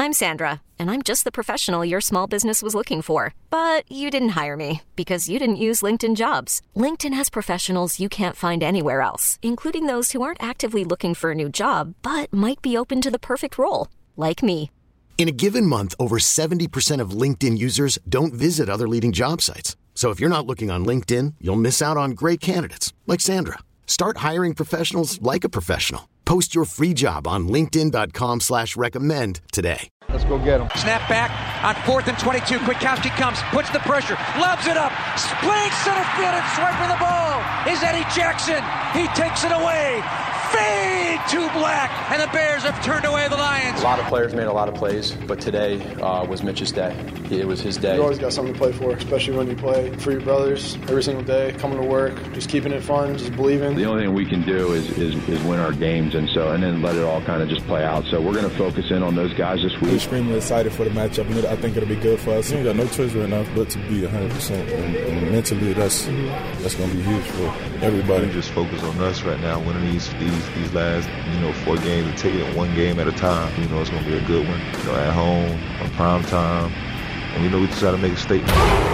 I'm Sandra, and I'm just the professional your small business was looking for. But you didn't hire me because you didn't use LinkedIn Jobs. LinkedIn has professionals you can't find anywhere else, including those who aren't actively looking for a new job, but might be open to the perfect role, like me. In a given month, over 70% of LinkedIn users don't visit other leading job sites. So if you're not looking on LinkedIn, you'll miss out on great candidates like Sandra. Start hiring professionals like a professional. Post your free job on linkedin.com/recommend today. Let's go get him. Snap back on 4th and 22. Kwiatkowski comes, puts the pressure, lobs it up, playing center field and swiping the ball is Eddie Jackson. He takes it away. Fade to black, and the Bears have turned away the Lions. A lot of players made a lot of plays, but today was Mitch's day. It was his day. You always got something to play for, especially when you play for your brothers every single day, coming to work, just keeping it fun, just believing. The only thing we can do is win our games, and then let it all kind of just play out. So we're going to focus in on those guys this week. We're extremely excited for the matchup, and I think it'll be good for us. We got no choice right now but to be 100%, and mentally that's going to be huge for everybody. We just focus on us right now, winning these last 4 games and taking it one game at a time. It's going to be a good one. At home on prime time, and we just got to make a statement.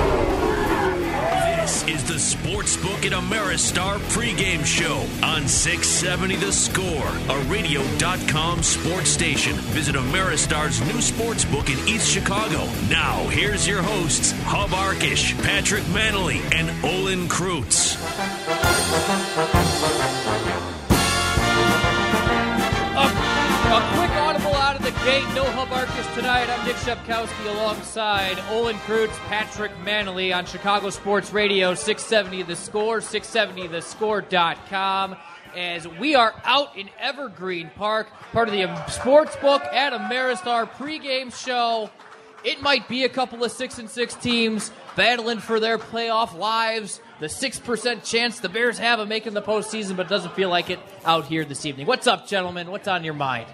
This is the Sportsbook at Ameristar pregame show on 670 The Score, a radio.com sports station. Visit Ameristar's new sportsbook in East Chicago. Now, here's your hosts, Hub Arkish, Patrick Manley, and Olin Kreutz. A quick audible out of the gate. No Hub Arkish tonight. I'm Nick Shepkowski alongside Olin Kreutz, Patrick Manley on Chicago Sports Radio, 670 The Score, 670thescore.com. As we are out in Evergreen Park, part of the Sportsbook at Ameristar pregame show. It might be a couple of 6-6 teams battling for their playoff lives. The 6% chance the Bears have of making the postseason, but it doesn't feel like it out here this evening. What's up, gentlemen? What's on your mind?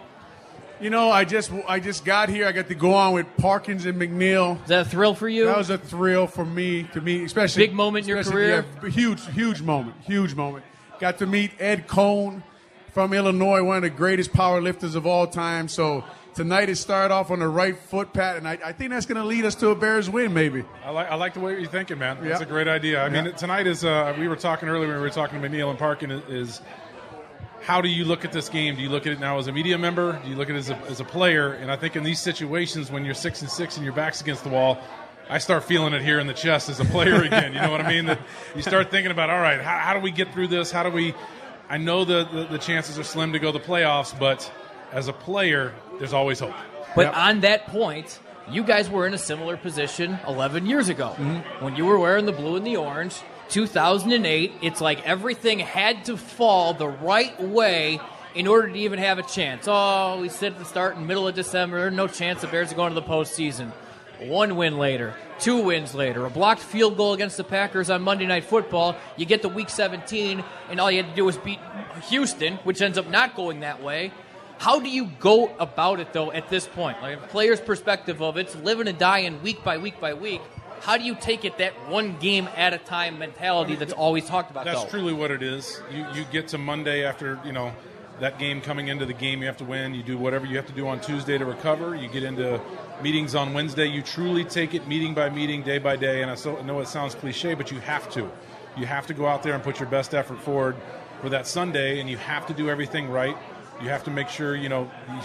I just got here. I got to go on with Parkins and McNeil. Is that a thrill for you? That was a thrill for me, especially. Big moment in your career? Yeah, huge moment. Got to meet Ed Cohn from Illinois, one of the greatest power lifters of all time. So tonight it started off on the right foot, Pat, and I think that's going to lead us to a Bears win, maybe. I like the way you're thinking, man. That's a great idea. I mean, tonight is, we were talking earlier when we were talking to McNeil and Parkin, is how do you look at this game? Do you look at it now as a media member? Do you look at it as a player? And I think in these situations when you're 6-6 and your back's against the wall, I start feeling it here in the chest as a player again. You know what I mean? That you start thinking about, all right, how do we get through this? How do we – I know the chances are slim to go to the playoffs, but as a player, there's always hope. But on that point, you guys were in a similar position 11 years ago when you were wearing the blue and the orange. 2008, it's like everything had to fall the right way in order to even have a chance. Oh, we sit at the start in the middle of December, no chance the Bears are going to the postseason. 1 win later, 2 wins later, a blocked field goal against the Packers on Monday Night Football. You get to Week 17, and all you had to do was beat Houston, which ends up not going that way. How do you go about it, though, at this point? Like a player's perspective of it's living and dying week by week by week. How do you take it that one game at a time mentality that's always talked about? That's truly what it is. You get to Monday after, that game coming into the game you have to win. You do whatever you have to do on Tuesday to recover. You get into meetings on Wednesday. You truly take it meeting by meeting, day by day. And I know it sounds cliche, but you have to. You have to go out there and put your best effort forward for that Sunday, and you have to do everything right. You have to make sure, you're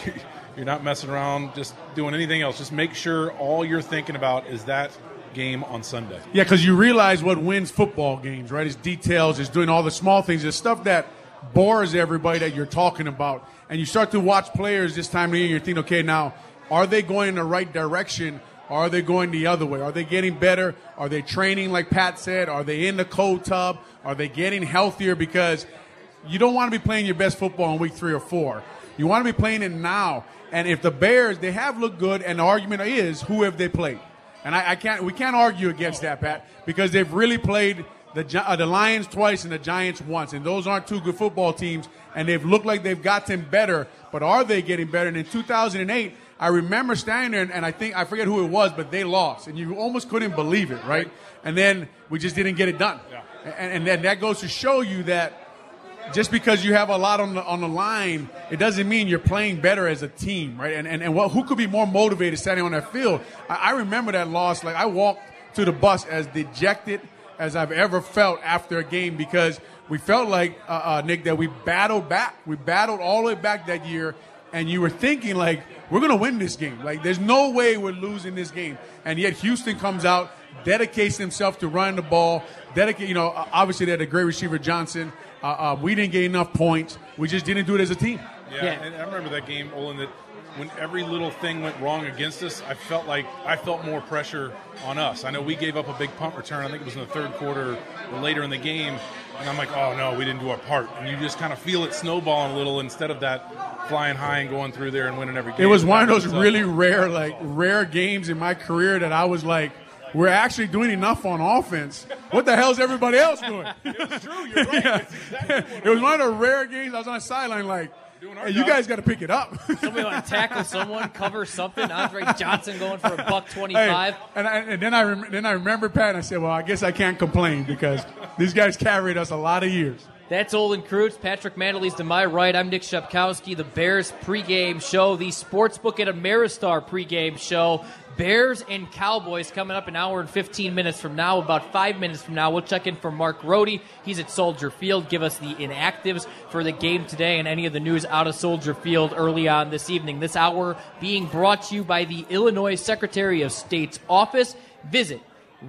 not messing around, just doing anything else. Just make sure all you're thinking about is that game on Sunday. Yeah, because you realize what wins football games, right? It's details, it's doing all the small things. It's stuff that bores everybody that you're talking about. And you start to watch players this time of the year, and you're thinking, okay, now, are they going in the right direction, or are they going the other way? Are they getting better? Are they training, like Pat said? Are they in the cold tub? Are they getting healthier? Because you don't want to be playing your best football in week 3 or 4. You want to be playing it now. And if the Bears, they have looked good, and the argument is, who have they played? And we can't argue against that, Pat, because they've really played the Lions twice and the Giants once, and those aren't two good football teams, and they've looked like they've gotten better, but are they getting better? And in 2008, I remember standing there, and I forget who it was, but they lost, and you almost couldn't believe it, right? And then we just didn't get it done. Yeah. And then that goes to show you that just because you have a lot on the line, it doesn't mean you're playing better as a team, right? And who could be more motivated standing on that field? I remember that loss. Like, I walked to the bus as dejected as I've ever felt after a game, because we felt like, Nick, that we battled back. We battled all the way back that year, and you were thinking, like, we're going to win this game. Like, there's no way we're losing this game. And yet Houston comes out, dedicates himself to running the ball, obviously they had a great receiver, Johnson. We didn't get enough points. We just didn't do it as a team. Yeah. And I remember that game, Olin, that when every little thing went wrong against us, I felt more pressure on us. I know we gave up a big punt return. I think it was in the third quarter or later in the game. And I'm like, oh, no, we didn't do our part. And you just kind of feel it snowballing a little instead of that flying high and going through there and winning every game. It was one of those really rare games in my career that I was like, we're actually doing enough on offense. What the hell is everybody else doing? It's true. You're right. Yeah. It's exactly It was one of the rare games I was on the sideline like, hey, you guys got to pick it up. Somebody want to tackle someone, cover something. Andre Johnson going for $125. Hey, and then I remember Pat, and I said, well, I guess I can't complain because these guys carried us a lot of years. That's Olin Kreutz. Patrick Mandalese to my right. I'm Nick Shepkowski. The Bears pregame show, the Sportsbook at Ameristar pregame show. Bears and Cowboys coming up an hour and 15 minutes from now. About 5 minutes from now, we'll check in for Mark Rohde. He's at Soldier Field. Give us the inactives for the game today and any of the news out of Soldier Field early on this evening. This hour being brought to you by the Illinois Secretary of State's office. Visit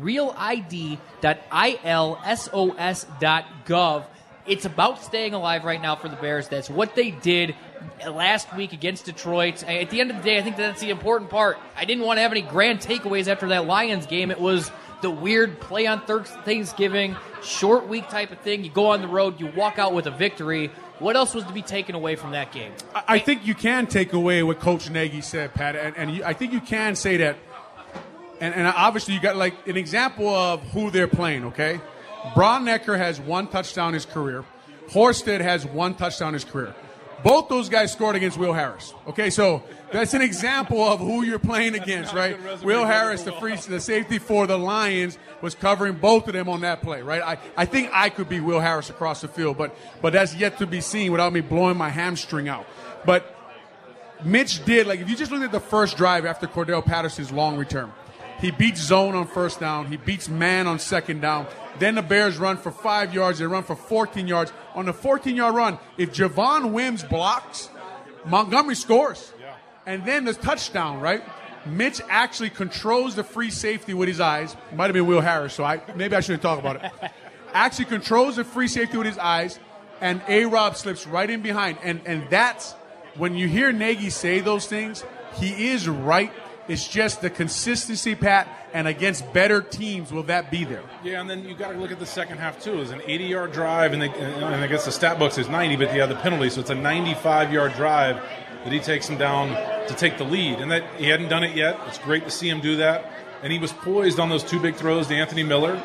realid.ilsos.gov. It's about staying alive right now for the Bears. That's what they did last week against Detroit. At the end of the day, I think that's the important part. I didn't want to have any grand takeaways after that Lions game. It was the weird play on Thanksgiving, short week type of thing. You go on the road, you walk out with a victory. What else was to be taken away from that game? I think you can take away what Coach Nagy said, Pat, and I think you can say that. And obviously you got like an example of who they're playing, okay? Bronnecker has 1 touchdown in his career. Horsted has 1 touchdown in his career. Both those guys scored against Will Harris. Okay, so that's an example of who you're playing against, right? Will Harris, the safety for the Lions, was covering both of them on that play, right? I think I could be Will Harris across the field, but that's yet to be seen without me blowing my hamstring out. But Mitch did, like, if you just look at the first drive after Cordell Patterson's long return, he beats zone on first down. He beats man on second down. Then the Bears run for 5 yards. They run for 14 yards. On the 14-yard run, if Javon Wims blocks, Montgomery scores. Yeah. And then the touchdown, right? Mitch actually controls the free safety with his eyes. Might have been Will Harris, so maybe I shouldn't talk about it. Actually controls the free safety with his eyes, and A-Rob slips right in behind. And that's, when you hear Nagy say those things, he is right. It's just the consistency, Pat, and against better teams, will that be there? Yeah, and then you got to look at the second half, too. It was an 80-yard drive, and I guess the stat book says 90, but he had the penalty, so it's a 95-yard drive that he takes him down to take the lead. And that he hadn't done it yet. It's great to see him do that. And he was poised on those 2 big throws to Anthony Miller.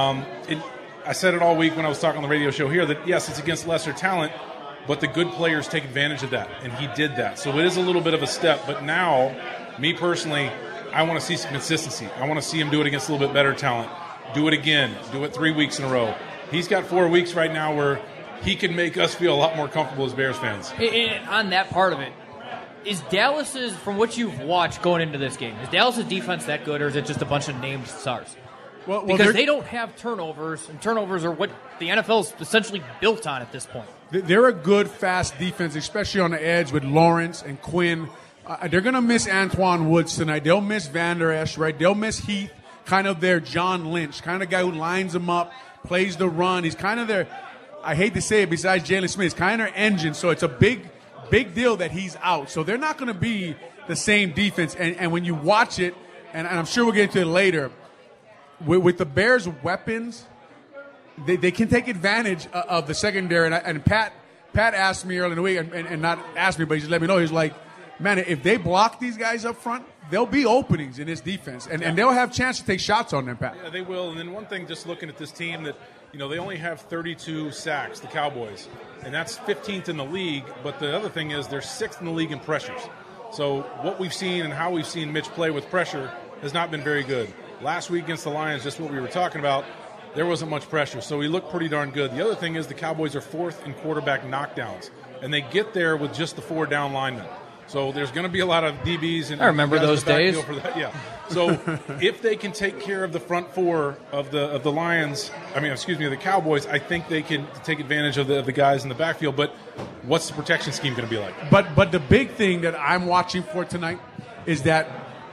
I said it all week when I was talking on the radio show here that, yes, it's against lesser talent, but the good players take advantage of that, and he did that. So it is a little bit of a step, but now, me personally, I want to see some consistency. I want to see him do it against a little bit better talent. Do it again. Do it 3 weeks in a row. He's got 4 weeks right now where he can make us feel a lot more comfortable as Bears fans. And on that part of it, is Dallas's, from what you've watched going into this game, is Dallas's defense that good, or is it just a bunch of named stars? Well, because they don't have turnovers, and turnovers are what the NFL is essentially built on at this point. They're a good, fast defense, especially on the edge with Lawrence and Quinn. They're going to miss Antoine Woods tonight. They'll miss Van Der Esch, right? They'll miss Heath, kind of their John Lynch, kind of guy who lines them up, plays the run. He's kind of their, I hate to say it, besides Jalen Smith, he's kind of their engine. So it's a big deal that he's out. So they're not going to be the same defense. And when you watch it, and I'm sure we'll get into it later, with the Bears' weapons, they can take advantage of the secondary. And Pat asked me earlier in the week, and not asked me, but he just let me know. He's like, man, if they block these guys up front, there'll be openings in this defense, and they'll have a chance to take shots on them, Pat. Yeah, they will. And then one thing, just looking at this team, that they only have 32 sacks, the Cowboys, and that's 15th in the league. But the other thing is they're 6th in the league in pressures. So what we've seen and how we've seen Mitch play with pressure has not been very good. Last week against the Lions, just what we were talking about, there wasn't much pressure, so he looked pretty darn good. The other thing is the Cowboys are 4th in quarterback knockdowns, and they get there with just the 4 down linemen. So there's going to be a lot of DBs. And I remember those days. For that. Yeah. So if they can take care of the front 4 of the Lions, the Cowboys, I think they can take advantage of the guys in the backfield. But what's the protection scheme going to be like? But the big thing that I'm watching for tonight is that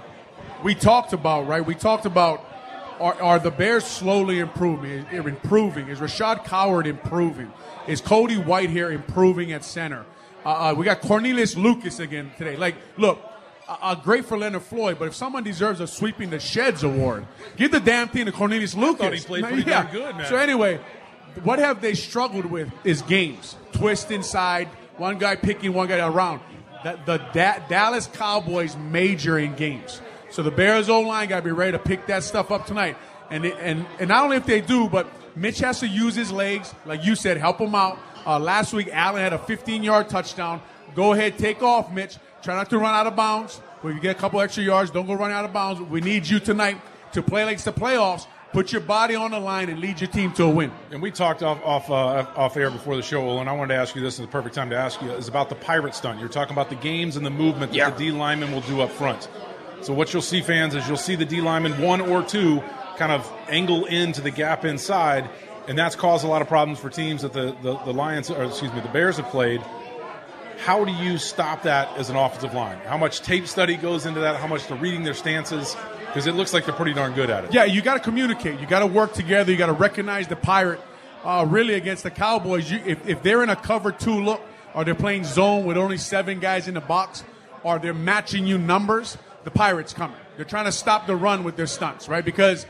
we talked about, right? We talked about are the Bears slowly improving? Is Rashad Coward improving? Is Cody Whitehair improving at center? We got Cornelius Lucas again today. Like, look, great for Leonard Floyd, but if someone deserves a Sweeping the Sheds award, give the damn thing to Cornelius Lucas. I thought he played pretty darn good, man. So anyway, what have they struggled with is games. Twist inside, one guy picking one guy around. The Dallas Cowboys major in games. So the Bears O-line got to be ready to pick that stuff up tonight. And not only if they do, but Mitch has to use his legs. Like you said, help him out. Last week, Allen had a 15-yard touchdown. Go ahead, take off, Mitch. Try not to run out of bounds. When you get a couple extra yards, don't go running out of bounds. We need you tonight to play like it's the playoffs. Put your body on the line and lead your team to a win. And we talked off air before the show, and I wanted to ask you this, is the perfect time to ask you, is about the pirate stunt. You're talking about the games and the movement that the D linemen will do up front. So what you'll see, fans, is you'll see the D lineman 1 or 2 kind of angle into the gap inside, and that's caused a lot of problems for teams that the Bears have played. How do you stop that as an offensive line? How much tape study goes into that? How much they're reading their stances? Because it looks like they're pretty darn good at it. Yeah, you got to communicate. You got to work together. You got to recognize the pirate. Really, against the Cowboys, if they're in a cover 2 look, or they're playing zone with only 7 guys in the box, or they're matching you numbers, the Pirates coming. They're trying to stop the run with their stunts, right? Because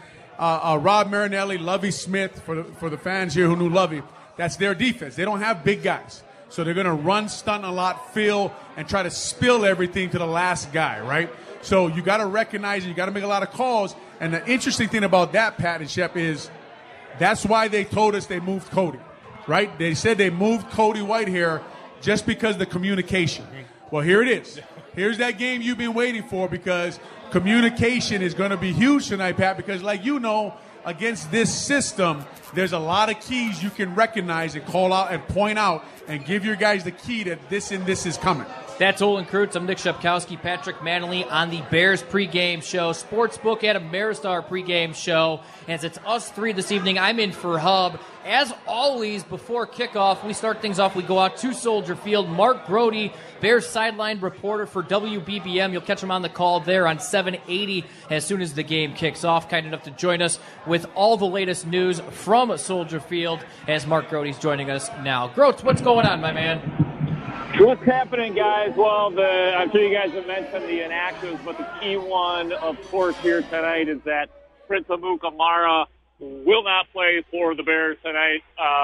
Rob Marinelli, Lovie Smith, for the fans here who knew Lovie, that's their defense. They don't have big guys. So they're going to run, stunt a lot, fill, and try to spill everything to the last guy, right? So you got to recognize it. You got to make a lot of calls. And the interesting thing about that, Pat and Shep, is that's why they told us they moved Cody, right? They said they moved Cody Whitehair just because of the communication. Well, here it is. Here's that game you've been waiting for, because communication is going to be huge tonight, Pat, because like you know, against this system, there's a lot of keys you can recognize and call out and point out and give your guys the key that this and this is coming. That's Olin Kreutz. I'm Nick Shepkowski, Patrick Manley on the Bears pregame show, Sportsbook at Ameristar pregame show. And it's us 3 this evening. I'm in for Hub. As always, before kickoff, we start things off. We go out to Soldier Field. Mark Grody, Bears sideline reporter for WBBM. You'll catch him on the call there on 780 as soon as the game kicks off. Kind enough to join us with all the latest news from Soldier Field as Mark Grody's joining us now. Groats, what's going on, my man? What's happening, guys? Well, I'm sure you guys have mentioned the inactives, but the key one, of course, here tonight is that Prince Amukamara will not play for the Bears tonight.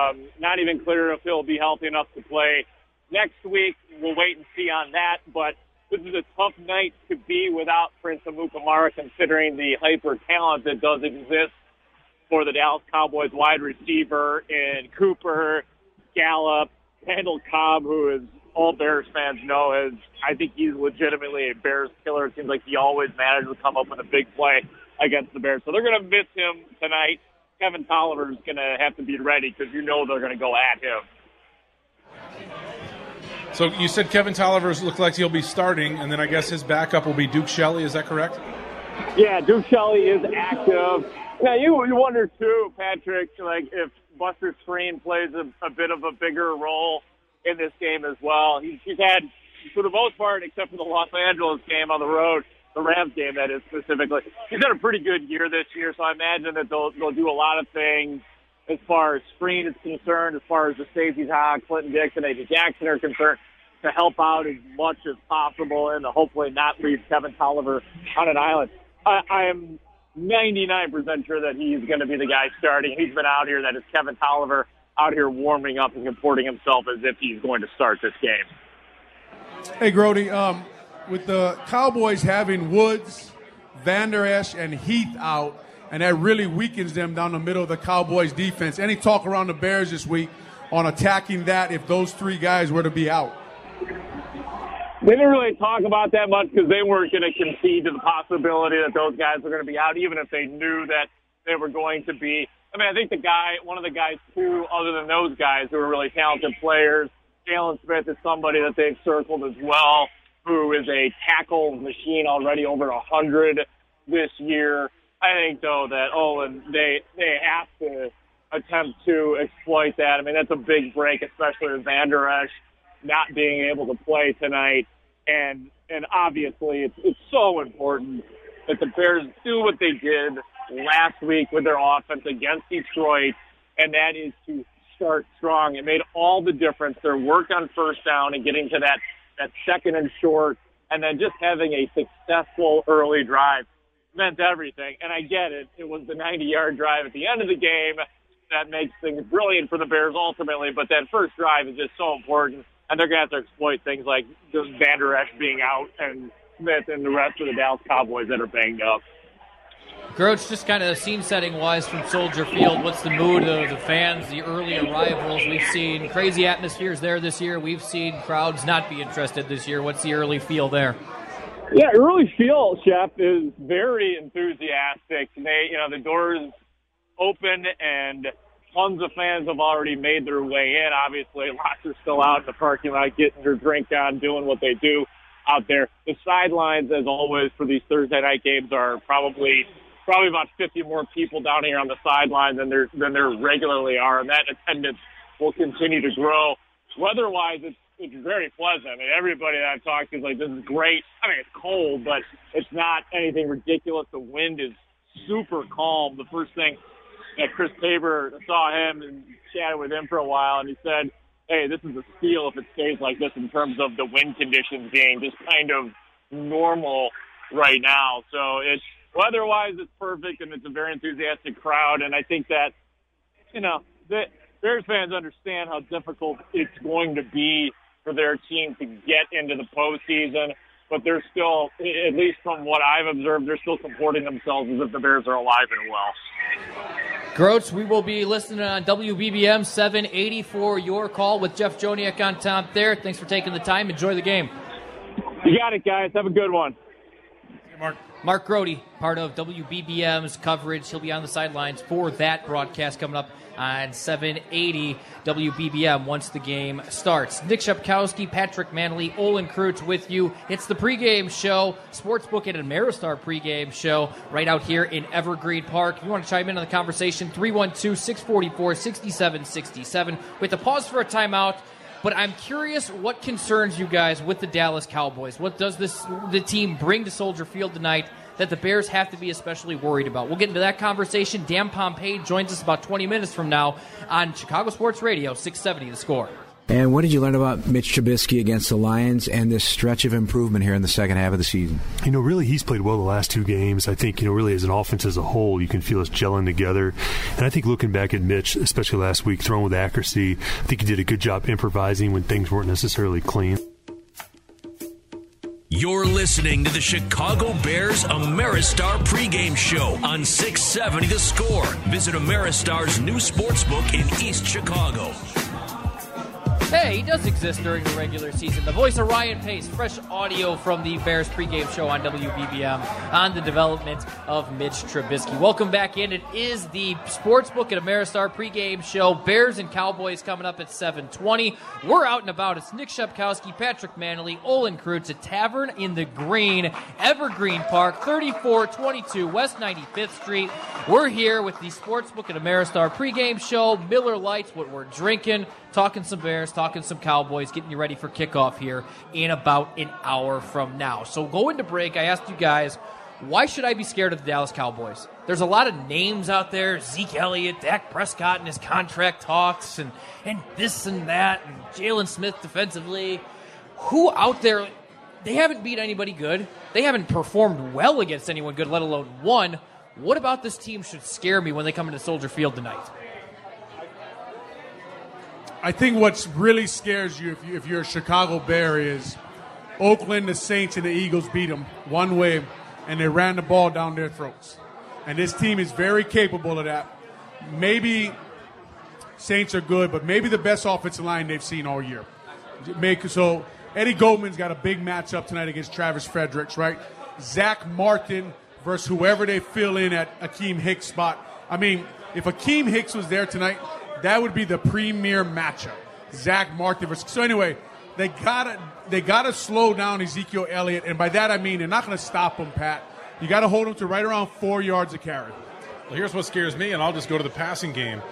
Not even clear if he'll be healthy enough to play next week. We'll wait and see on that, but this is a tough night to be without Prince Amukamara, considering the hyper talent that does exist for the Dallas Cowboys wide receiver in Cooper, Gallup, Randall Cobb, who is all Bears fans know is, I think he's legitimately a Bears killer. It seems like he always manages to come up with a big play against the Bears. So they're going to miss him tonight. Kevin Tolliver's going to have to be ready because you know they're going to go at him. So you said Kevin Tolliver looks like he'll be starting, and then I guess his backup will be Duke Shelley. Is that correct? Yeah, Duke Shelley is active. Now, you wonder, too, Patrick, like if Buster Skrine plays a bit of a bigger role in this game as well. He's had, for the most part, except for the Los Angeles game on the road, the Rams game, that is specifically, he's had a pretty good year this year, so I imagine that they'll do a lot of things as far as Skrine is concerned, as far as the safeties, Clinton Dixon, A.J. Jackson are concerned, to help out as much as possible and to hopefully not leave Kevin Tolliver on an island. I am 99% sure that he's going to be the guy starting. He's been out here, that is Kevin Tolliver, out here warming up and comporting himself as if he's going to start this game. Hey, Grody, with the Cowboys having Woods, Van Der Esch, and Heath out, and that really weakens them down the middle of the Cowboys' defense. Any talk around the Bears this week on attacking that if those 3 guys were to be out? They didn't really talk about that much because they weren't going to concede to the possibility that those guys were going to be out, even if they knew that they were going to be. I mean, I think one of the guys, too, other than those guys who are really talented players, Jalen Smith is somebody that they've circled as well, who is a tackle machine already over 100 this year. I think, though, that Olin, they have to attempt to exploit that. I mean, that's a big break, especially with Van Der Esch not being able to play tonight. And obviously, it's so important that the Bears do what they did last week with their offense against Detroit, and that is to start strong. It made all the difference. Their work on first down and getting to that second and short, and then just having a successful early drive meant everything. And I get it. It was the 90-yard drive at the end of the game that makes things brilliant for the Bears ultimately, but that first drive is just so important, and they're going to have to exploit things like just Van Der Esch being out and Smith and the rest of the Dallas Cowboys that are banged up. Groach, just kind of scene-setting-wise from Soldier Field, what's the mood of the fans, the early arrivals? We've seen crazy atmospheres there this year. We've seen crowds not be interested this year. What's the early feel there? Yeah, early feel, Chef, is very enthusiastic. The doors open and tons of fans have already made their way in. Obviously, lots are still out in the parking lot getting their drink on, doing what they do out there. The sidelines, as always, for these Thursday night games are probably about 50 more people down here on the sideline than there regularly are, and that attendance will continue to grow. Weather-wise, it's very pleasant. I mean, everybody that I've talked to is like, this is great. I mean, it's cold, but it's not anything ridiculous. The wind is super calm. The first thing that Chris Tabor saw him and chatted with him for a while, and he said, hey, this is a steal if it stays like this in terms of the wind conditions being just kind of normal right now. So it's weather-wise, it's perfect, and it's a very enthusiastic crowd. And I think that, the Bears fans understand how difficult it's going to be for their team to get into the postseason. But they're still, at least from what I've observed, they're still comporting themselves as if the Bears are alive and well. Groats, we will be listening on WBBM 780 for your call with Jeff Joniak on top there. Thanks for taking the time. Enjoy the game. You got it, guys. Have a good one. Mark. Mark Grody, part of WBBM's coverage. He'll be on the sidelines for that broadcast coming up on 780 WBBM once the game starts. Nick Shepkowski, Patrick Manley, Olin Kreutz with you. It's the pregame show, Sportsbook at Ameristar pregame show right out here in Evergreen Park. If you want to chime in on the conversation, 312-644-6767. With a pause for a timeout. But I'm curious what concerns you guys with the Dallas Cowboys. What does the team bring to Soldier Field tonight that the Bears have to be especially worried about? We'll get into that conversation. Dan Pompei joins us about 20 minutes from now on Chicago Sports Radio, 670 The Score. And what did you learn about Mitch Trubisky against the Lions and this stretch of improvement here in the second half of the season? Really, he's played well the last two games. I think, really as an offense as a whole, you can feel us gelling together. And I think looking back at Mitch, especially last week, throwing with accuracy, I think he did a good job improvising when things weren't necessarily clean. You're listening to the Chicago Bears Ameristar pregame show on 670 The Score. Visit Ameristar's new sportsbook in East Chicago. Hey, he does exist during the regular season. The voice of Ryan Pace, fresh audio from the Bears pregame show on WBBM on the development of Mitch Trubisky. Welcome back in. It is the Sportsbook at Ameristar pregame show. Bears and Cowboys coming up at 7:20. We're out and about. It's Nick Shepkowski, Patrick Manley, Olin Kreutz at Tavern in the Green, Evergreen Park, 3422 West 95th Street. We're here with the Sportsbook at Ameristar pregame show. Miller Lite's what we're drinking. Talking some Bears, talking some Cowboys, getting you ready for kickoff here in about an hour from now. So going to break, I asked you guys, why should I be scared of the Dallas Cowboys? There's a lot of names out there, Zeke Elliott, Dak Prescott and his contract talks, and this and that, and Jalen Smith defensively. Who out there, they haven't beat anybody good. They haven't performed well against anyone good, let alone won. What about this team should scare me when they come into Soldier Field tonight? I think what really scares you if you're a Chicago Bear is Oakland, the Saints, and the Eagles beat them one way, and they ran the ball down their throats. And this team is very capable of that. Maybe Saints are good, but maybe the best offensive line they've seen all year. So Eddie Goldman's got a big matchup tonight against Travis Fredericks, right? Zach Martin versus whoever they fill in at Akeem Hicks' spot. I mean, if Akeem Hicks was there tonight, that would be the premier matchup. Zach Martin versus. So anyway, they gotta slow down Ezekiel Elliott, and by that I mean they're not going to stop him, Pat. You got to hold him to right around 4 yards a carry. Well, here's what scares me, and I'll just go to the passing game.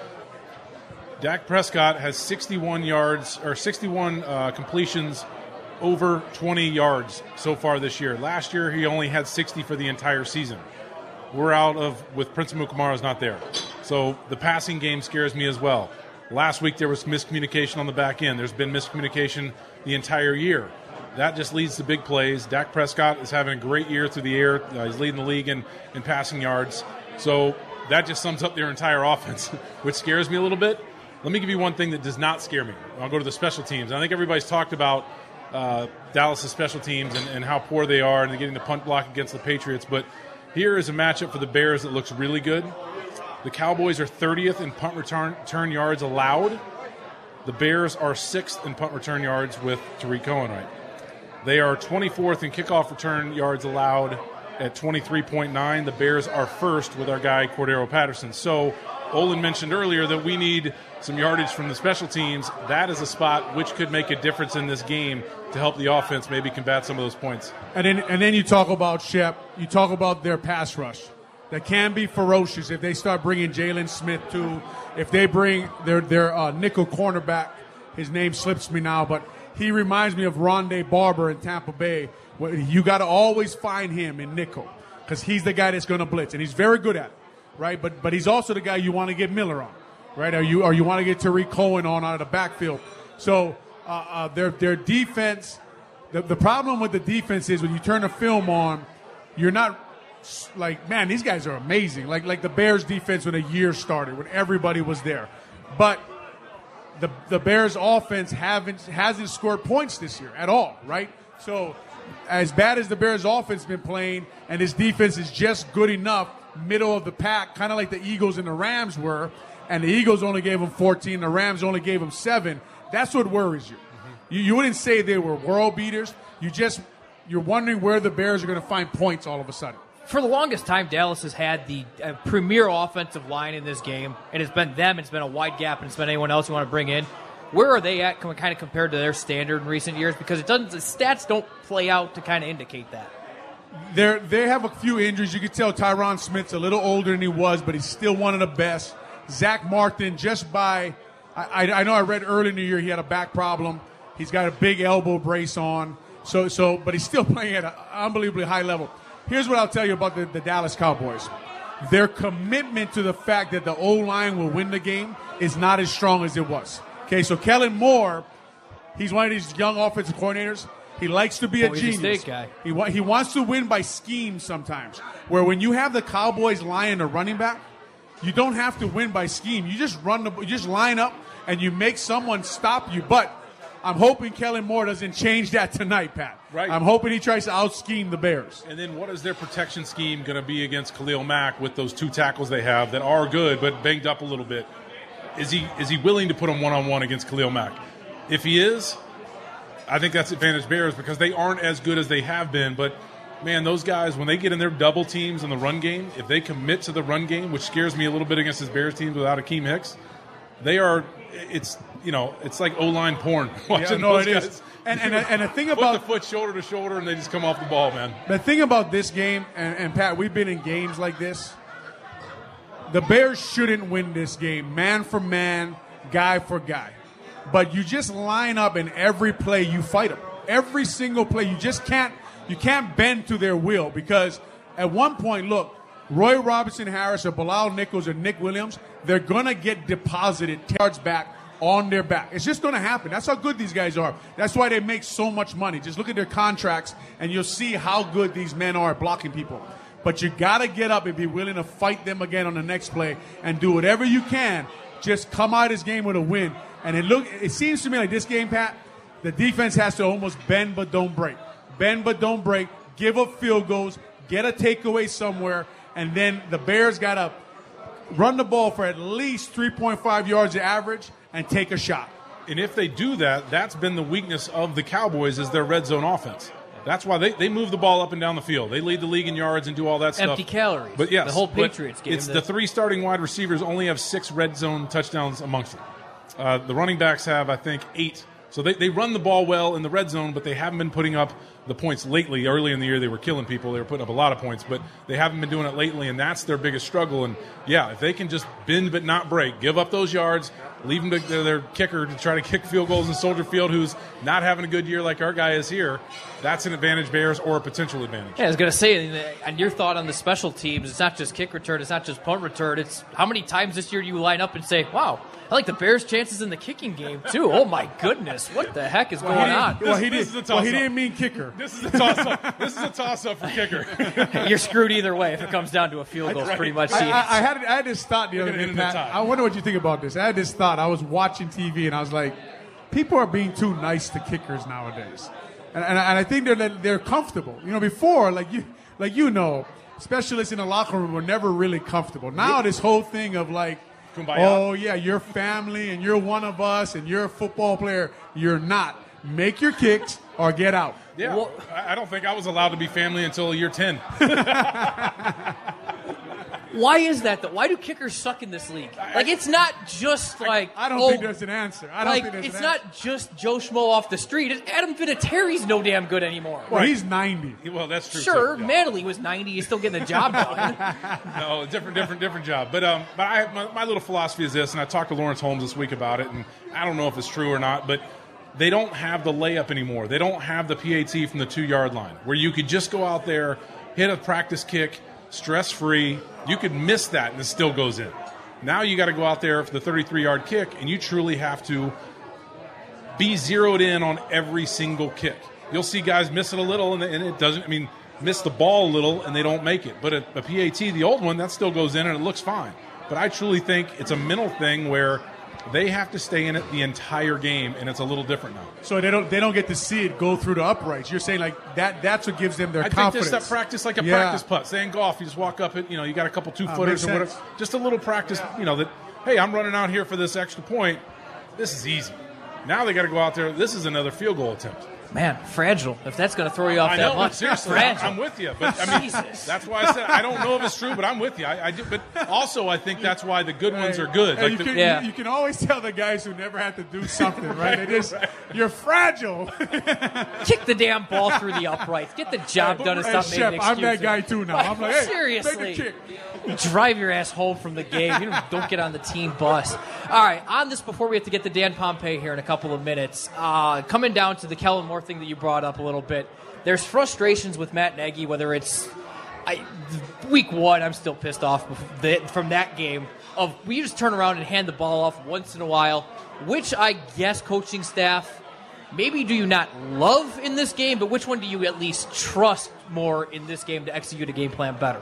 Dak Prescott has 61 yards or 61 completions over 20 yards so far this year. Last year, he only had 60 for the entire season. We're out of with Prince Amukamara's not there. So the passing game scares me as well. Last week, there was miscommunication on the back end. There's been miscommunication the entire year. That just leads to big plays. Dak Prescott is having a great year through the air. He's leading the league in passing yards. So that just sums up their entire offense, which scares me a little bit. Let me give you one thing that does not scare me. I'll go to the special teams. I think everybody's talked about Dallas' special teams and how poor they are and getting the punt block against the Patriots. But here is a matchup for the Bears that looks really good. The Cowboys are 30th in punt return yards allowed. The Bears are 6th in punt return yards with Tariq Cohen, right? They are 24th in kickoff return yards allowed at 23.9. The Bears are first with our guy Cordero Patterson. So Olin mentioned earlier that we need some yardage from the special teams. That is a spot which could make a difference in this game to help the offense maybe combat some of those points. And then you talk about Shep. You talk about their pass rush. That can be ferocious if they start bringing Jalen Smith too. If they bring their nickel cornerback, his name slips me now, but he reminds me of Rondé Barber in Tampa Bay. You got to always find him in nickel because he's the guy that's going to blitz, and he's very good at it, right? But he's also the guy you want to get Miller on, right? Or you want to get Tariq Cohen on out of the backfield. So their defense, the problem with the defense is when you turn the film on, you're not like, man, these guys are amazing. Like the Bears defense when the year started, when everybody was there. But the Bears offense hasn't scored points this year at all, right? So as bad as the Bears offense has been playing, and this defense is just good enough, middle of the pack, kind of like the Eagles and the Rams were, and the Eagles only gave them 14, the Rams only gave them 7. That's what worries you. You wouldn't say they were world beaters. You're wondering where the Bears are going to find points all of a sudden. For the longest time, Dallas has had the premier offensive line in this game, and it's been them, it's been a wide gap, and it's been anyone else you want to bring in. Where are they at kind of compared to their standard in recent years? Because the stats don't play out to kind of indicate that. They have a few injuries. You can tell Tyron Smith's a little older than he was, but he's still one of the best. Zach Martin, I know I read early in the year he had a back problem. He's got a big elbow brace on. But he's still playing at an unbelievably high level. Here's what I'll tell you about the Dallas Cowboys. Their commitment to the fact that the O-line will win the game is not as strong as it was. Okay, so Kellen Moore, he's one of these young offensive coordinators. He likes to be a genius. State guy. He wants to win by scheme sometimes. Where when you have the Cowboys line a running back, you don't have to win by scheme. You just you just line up and you make someone stop you. But I'm hoping Kellen Moore doesn't change that tonight, Pat. Right. I'm hoping he tries to out-scheme the Bears. And then what is their protection scheme going to be against Khalil Mack with those 2 tackles they have that are good but banged up a little bit? Is he willing to put them one-on-one against Khalil Mack? If he is, I think that's advantage Bears because they aren't as good as they have been. But, man, those guys, when they get in their double teams in the run game, if they commit to the run game, which scares me a little bit against this Bears team without Akeem Hicks, it's like O-line porn. Watching those guys. Is. And the thing about put the foot shoulder to shoulder and they just come off the ball, man. The thing about this game, and Pat, we've been in games like this. The Bears shouldn't win this game, man for man, guy for guy. But you just line up in every play, you fight them. Every single play, you can't bend to their will because at one point, look, Roy Robinson Harris or Bilal Nichols or Nick Williams, they're going to get deposited yards back on their back. It's just going to happen. That's how good these guys are. That's why they make so much money. Just look at their contracts, and you'll see how good these men are at blocking people. But you got to get up and be willing to fight them again on the next play and do whatever you can. Just come out of this game with a win. And it seems to me like this game, Pat, the defense has to almost bend but don't break. Bend but don't break. Give up field goals. Get a takeaway somewhere. And then the Bears got to run the ball for at least 3.5 yards average and take a shot. And if they do that, that's been the weakness of the Cowboys is their red zone offense. That's why they move the ball up and down the field. They lead the league in yards and do all that stuff. Empty calories. But yes, the whole Patriots game. It's the 3 starting wide receivers only have 6 red zone touchdowns amongst them. The running backs have, I think, 8. So they run the ball well in the red zone, but they haven't been putting up the points lately. Early in the year, they were killing people. They were putting up a lot of points, but they haven't been doing it lately, and that's their biggest struggle. And, yeah, if they can just bend but not break, give up those yards, leave them to their kicker to try to kick field goals in Soldier Field, who's not having a good year like our guy is here, that's an advantage Bears or a potential advantage. Yeah, I was going to say, and your thought on the special teams, it's not just kick return, it's not just punt return. It's how many times this year do you line up and say, wow, I like the Bears' chances in the kicking game, too. Oh, my goodness. What the heck is going on? He didn't mean kicker. This is a toss-up. This is a toss-up for kicker. You're screwed either way if it comes down to a field goal. Pretty much. I had this thought the other day, Pat. I wonder what you think about this. I had this thought. I was watching TV, and I was like, people are being too nice to kickers nowadays. And I think they're comfortable. You know, before, specialists in the locker room were never really comfortable. Now this whole thing of like, Kumbaya. Oh, yeah, you're family, and you're one of us, and you're a football player. You're not. Make your kicks or get out. Yeah, well, I don't think I was allowed to be family until year 10. Why is that, though? Why do kickers suck in this league? Like, it's not just like... I don't think there's an answer. It's not just Joe Schmo off the street. Adam Vinatieri's no damn good anymore. Well, he's 90. Well, that's true. Sure, too, yeah. Manley was 90. He's still getting the job done. No, different job. But my little philosophy is this, and I talked to Lawrence Holmes this week about it, and I don't know if it's true or not, but they don't have the layup anymore. They don't have the PAT from the 2-yard line, where you could just go out there, hit a practice kick, stress-free. You could miss that and it still goes in. Now you got to go out there for the 33-yard kick, and you truly have to be zeroed in on every single kick. You'll see guys miss it a little, and it doesn't. I mean, miss the ball a little, and they don't make it. But a PAT, the old one, that still goes in, and it looks fine. But I truly think it's a mental thing where they have to stay in it the entire game, and it's a little different now. So they don't get to see it go through the uprights. You're saying like that's what gives them their confidence. I think there's that practice like a practice putt. Say in golf, you just walk up it, you got a couple 2-footers or whatever. Just a little practice, that, hey, I'm running out here for this extra point. This is easy. Now they got to go out there. This is another field goal attempt. Man, fragile. If that's going to throw you off that much, seriously, fragile. I'm with you. But I mean, that's why I said I don't know if it's true, but I'm with you. I do. But also, I think that's why the good ones are good. Hey, you can always tell the guys who never had to do something, right? You're fragile. Kick the damn ball through the uprights. Get the job done and stop making excuses. I'm that guy too now. I'm like, hey, seriously. Take a kick. Drive your ass home from the game. You don't get on the team bus. All right, on this, before we have to get to Dan Pompei here in a couple of minutes, coming down to the Kellen Moore thing that you brought up a little bit, there's frustrations with Matt Nagy, whether it's week 1, I'm still pissed off from that game, of we just turn around and hand the ball off once in a while, which I guess coaching staff, maybe do you not love in this game, but which one do you at least trust more in this game to execute a game plan better?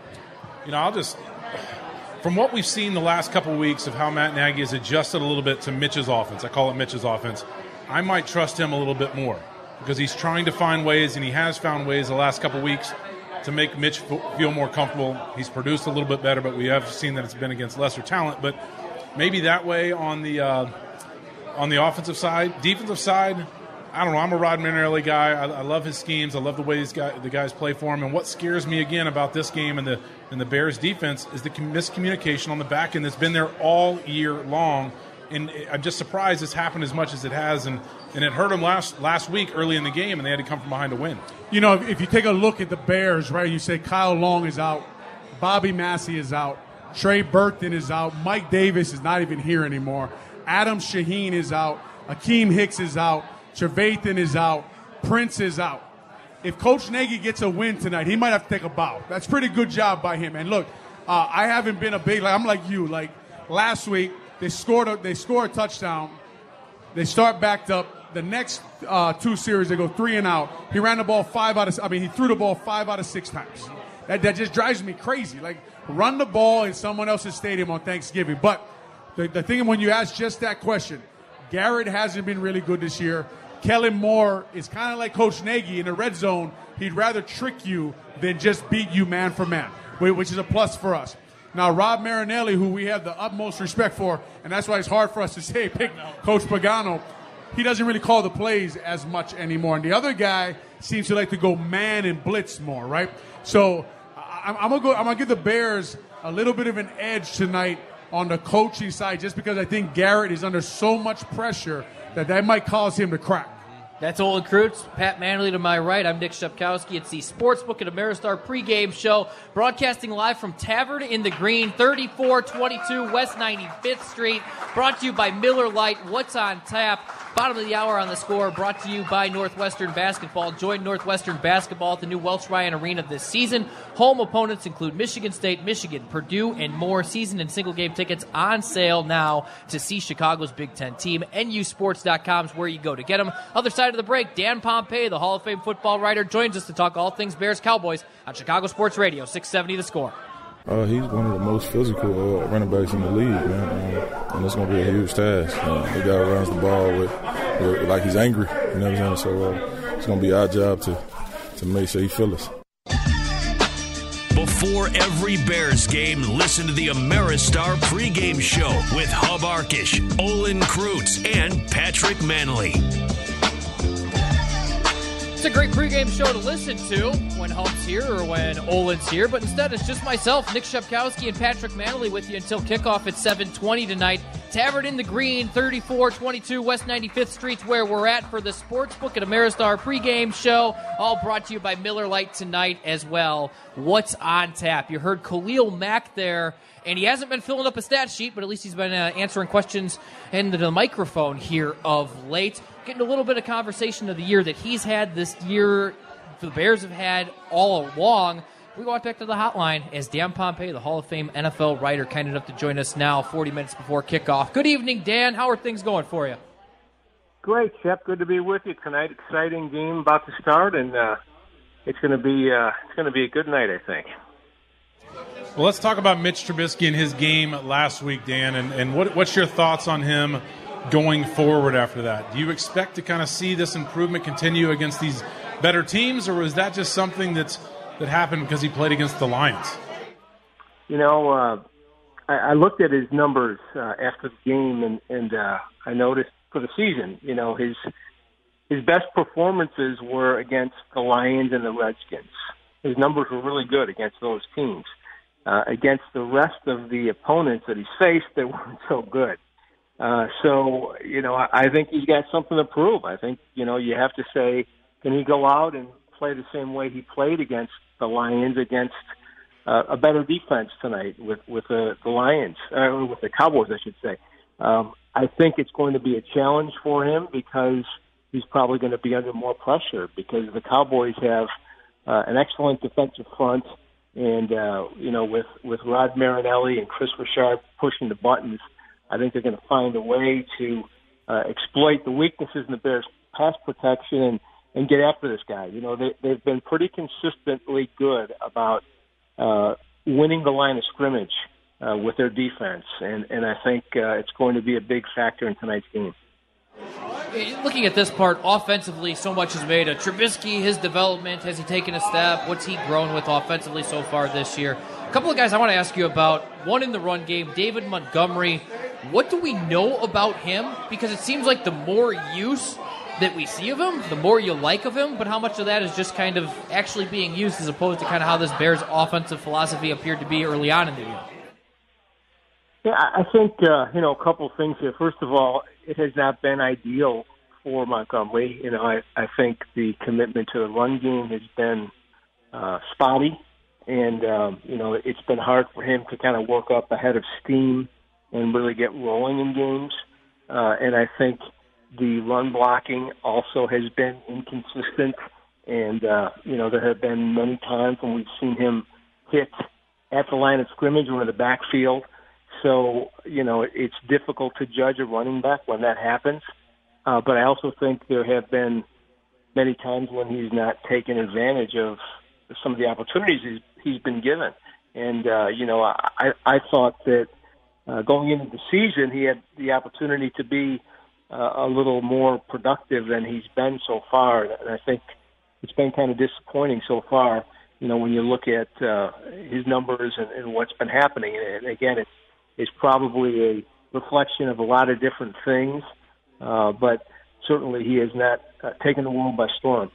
From what we've seen the last couple of weeks of how Matt Nagy has adjusted a little bit to Mitch's offense, I call it Mitch's offense, I might trust him a little bit more because he's trying to find ways, and he has found ways the last couple of weeks to make Mitch feel more comfortable. He's produced a little bit better, but we have seen that it's been against lesser talent. But maybe that way on the offensive side. Defensive side, I don't know. I'm a Rod Marinelli guy. I love his schemes. I love the way the guys play for him. And what scares me again about this game and the Bears' defense is the miscommunication on the back end that's been there all year long. And I'm just surprised it's happened as much as it has. And it hurt them last week early in the game, and they had to come from behind to win. If you take a look at the Bears, right, you say Kyle Long is out, Bobby Massey is out, Trey Burton is out, Mike Davis is not even here anymore, Adam Shaheen is out, Akeem Hicks is out, Trevathan is out, Prince is out. If Coach Nagy gets a win tonight, he might have to take a bow. That's a pretty good job by him. And look, I haven't been I'm like you. Like last week, they score a touchdown. They start backed up. The next 2 series, they go 3 and out. He ran the ball he threw the ball 5 out of 6 times. That just drives me crazy. Like, run the ball in someone else's stadium on Thanksgiving. But the thing when you ask just that question, Garrett hasn't been really good this year. Kellen Moore is kind of like Coach Nagy in the red zone. He'd rather trick you than just beat you man for man, which is a plus for us. Now, Rob Marinelli, who we have the utmost respect for, and that's why it's hard for us to say pick Coach Pagano, he doesn't really call the plays as much anymore. And the other guy seems to like to go man and blitz more, right? So I'm gonna give the Bears a little bit of an edge tonight on the coaching side, just because I think Garrett is under so much pressure that might cause him to crack. That's Olin Kreutz, Pat Manley to my right. I'm Nick Shepkowski. It's the Sportsbook at Ameristar pregame show, broadcasting live from Tavern in the Green, 3422 West 95th Street. Brought to you by Miller Lite. What's on tap? Bottom of the hour on the score, brought to you by Northwestern Basketball. Join Northwestern Basketball at the new Welch Ryan Arena this season. Home opponents include Michigan State, Michigan, Purdue, and more. Season and single-game tickets on sale now to see Chicago's Big Ten team. NUSports.com is where you go to get them. Other side of the break, Dan Pompei, the Hall of Fame football writer, joins us to talk all things Bears-Cowboys on Chicago Sports Radio, 670 The Score. He's one of the most physical running backs in the league, man, and it's going to be a huge task. The guy runs the ball with like he's angry, you know what I'm saying? So it's going to be our job to make sure he feels us. Before every Bears game, listen to the Ameristar pregame show with Hub Arkish, Olin Kreutz, and Patrick Manley. It's a great pregame show to listen to when Hub's here or when Olin's here, but instead it's just myself, Nick Shepkowski, and Patrick Manley with you until kickoff at 7:20 tonight. Tavern in the Green, 3422 West 95th Street, where we're at for the Sportsbook at Ameristar pregame show, all brought to you by Miller Lite tonight as well. What's on tap? You heard Khalil Mack there, and he hasn't been filling up a stat sheet, but at least he's been answering questions into the microphone here of late. Getting a little bit of conversation of the year that he's had this year, the Bears have had all along. We go back to the hotline as Dan Pompei, the Hall of Fame NFL writer, kind enough to join us now 40 minutes before kickoff. Good evening, Dan. How are things going for you? Great, Shep. Good to be with you tonight. Exciting game about to start, and it's going to be a good night, I think. Well, let's talk about Mitch Trubisky and his game last week, Dan, and what's your thoughts on him going forward after that? Do you expect to kind of see this improvement continue against these better teams, or was that just something that happened because he played against the Lions? You know, I looked at his numbers after the game, and I noticed for the season, you know, his best performances were against the Lions and the Redskins. His numbers were really good against those teams. Against the rest of the opponents that he's faced, they weren't so good. So, you know, I think he's got something to prove. I think, you know, you have to say, can he go out and play the same way he played against the Lions, against a better defense tonight with the Lions, with the Cowboys, I should say. I think it's going to be a challenge for him because he's probably going to be under more pressure because the Cowboys have an excellent defensive front. And, you know, with Rod Marinelli and Chris Richard pushing the buttons, I think they're going to find a way to exploit the weaknesses in the Bears' pass protection and get after this guy. You know, they've been pretty consistently good about winning the line of scrimmage with their defense, and I think it's going to be a big factor in tonight's game. Looking at this part, offensively, so much is made of Trubisky, his development. Has he taken a step? What's he grown with offensively so far this year? A couple of guys I want to ask you about. One in the run game, David Montgomery. What do we know about him? Because it seems like the more use that we see of him, the more you like of him, but how much of that is just kind of actually being used as opposed to kind of how this Bears offensive philosophy appeared to be early on in the year? Yeah, I think, you know, a couple of things here. First of all, it has not been ideal for Montgomery. You know, I think the commitment to the run game has been spotty, and, you know, it's been hard for him to kind of work up ahead of steam and really get rolling in games. And I think the run blocking also has been inconsistent, and, you know, there have been many times when we've seen him hit at the line of scrimmage or in the backfield. So, you know, it's difficult to judge a running back when that happens. But I also think there have been many times when he's not taken advantage of some of the opportunities he's been given. And, you know, I thought that going into the season, he had the opportunity to be a little more productive than he's been so far. And I think it's been kind of disappointing so far, you know, when you look at his numbers and what's been happening. And again, it's probably a reflection of a lot of different things. But certainly he has not taken the world by storm.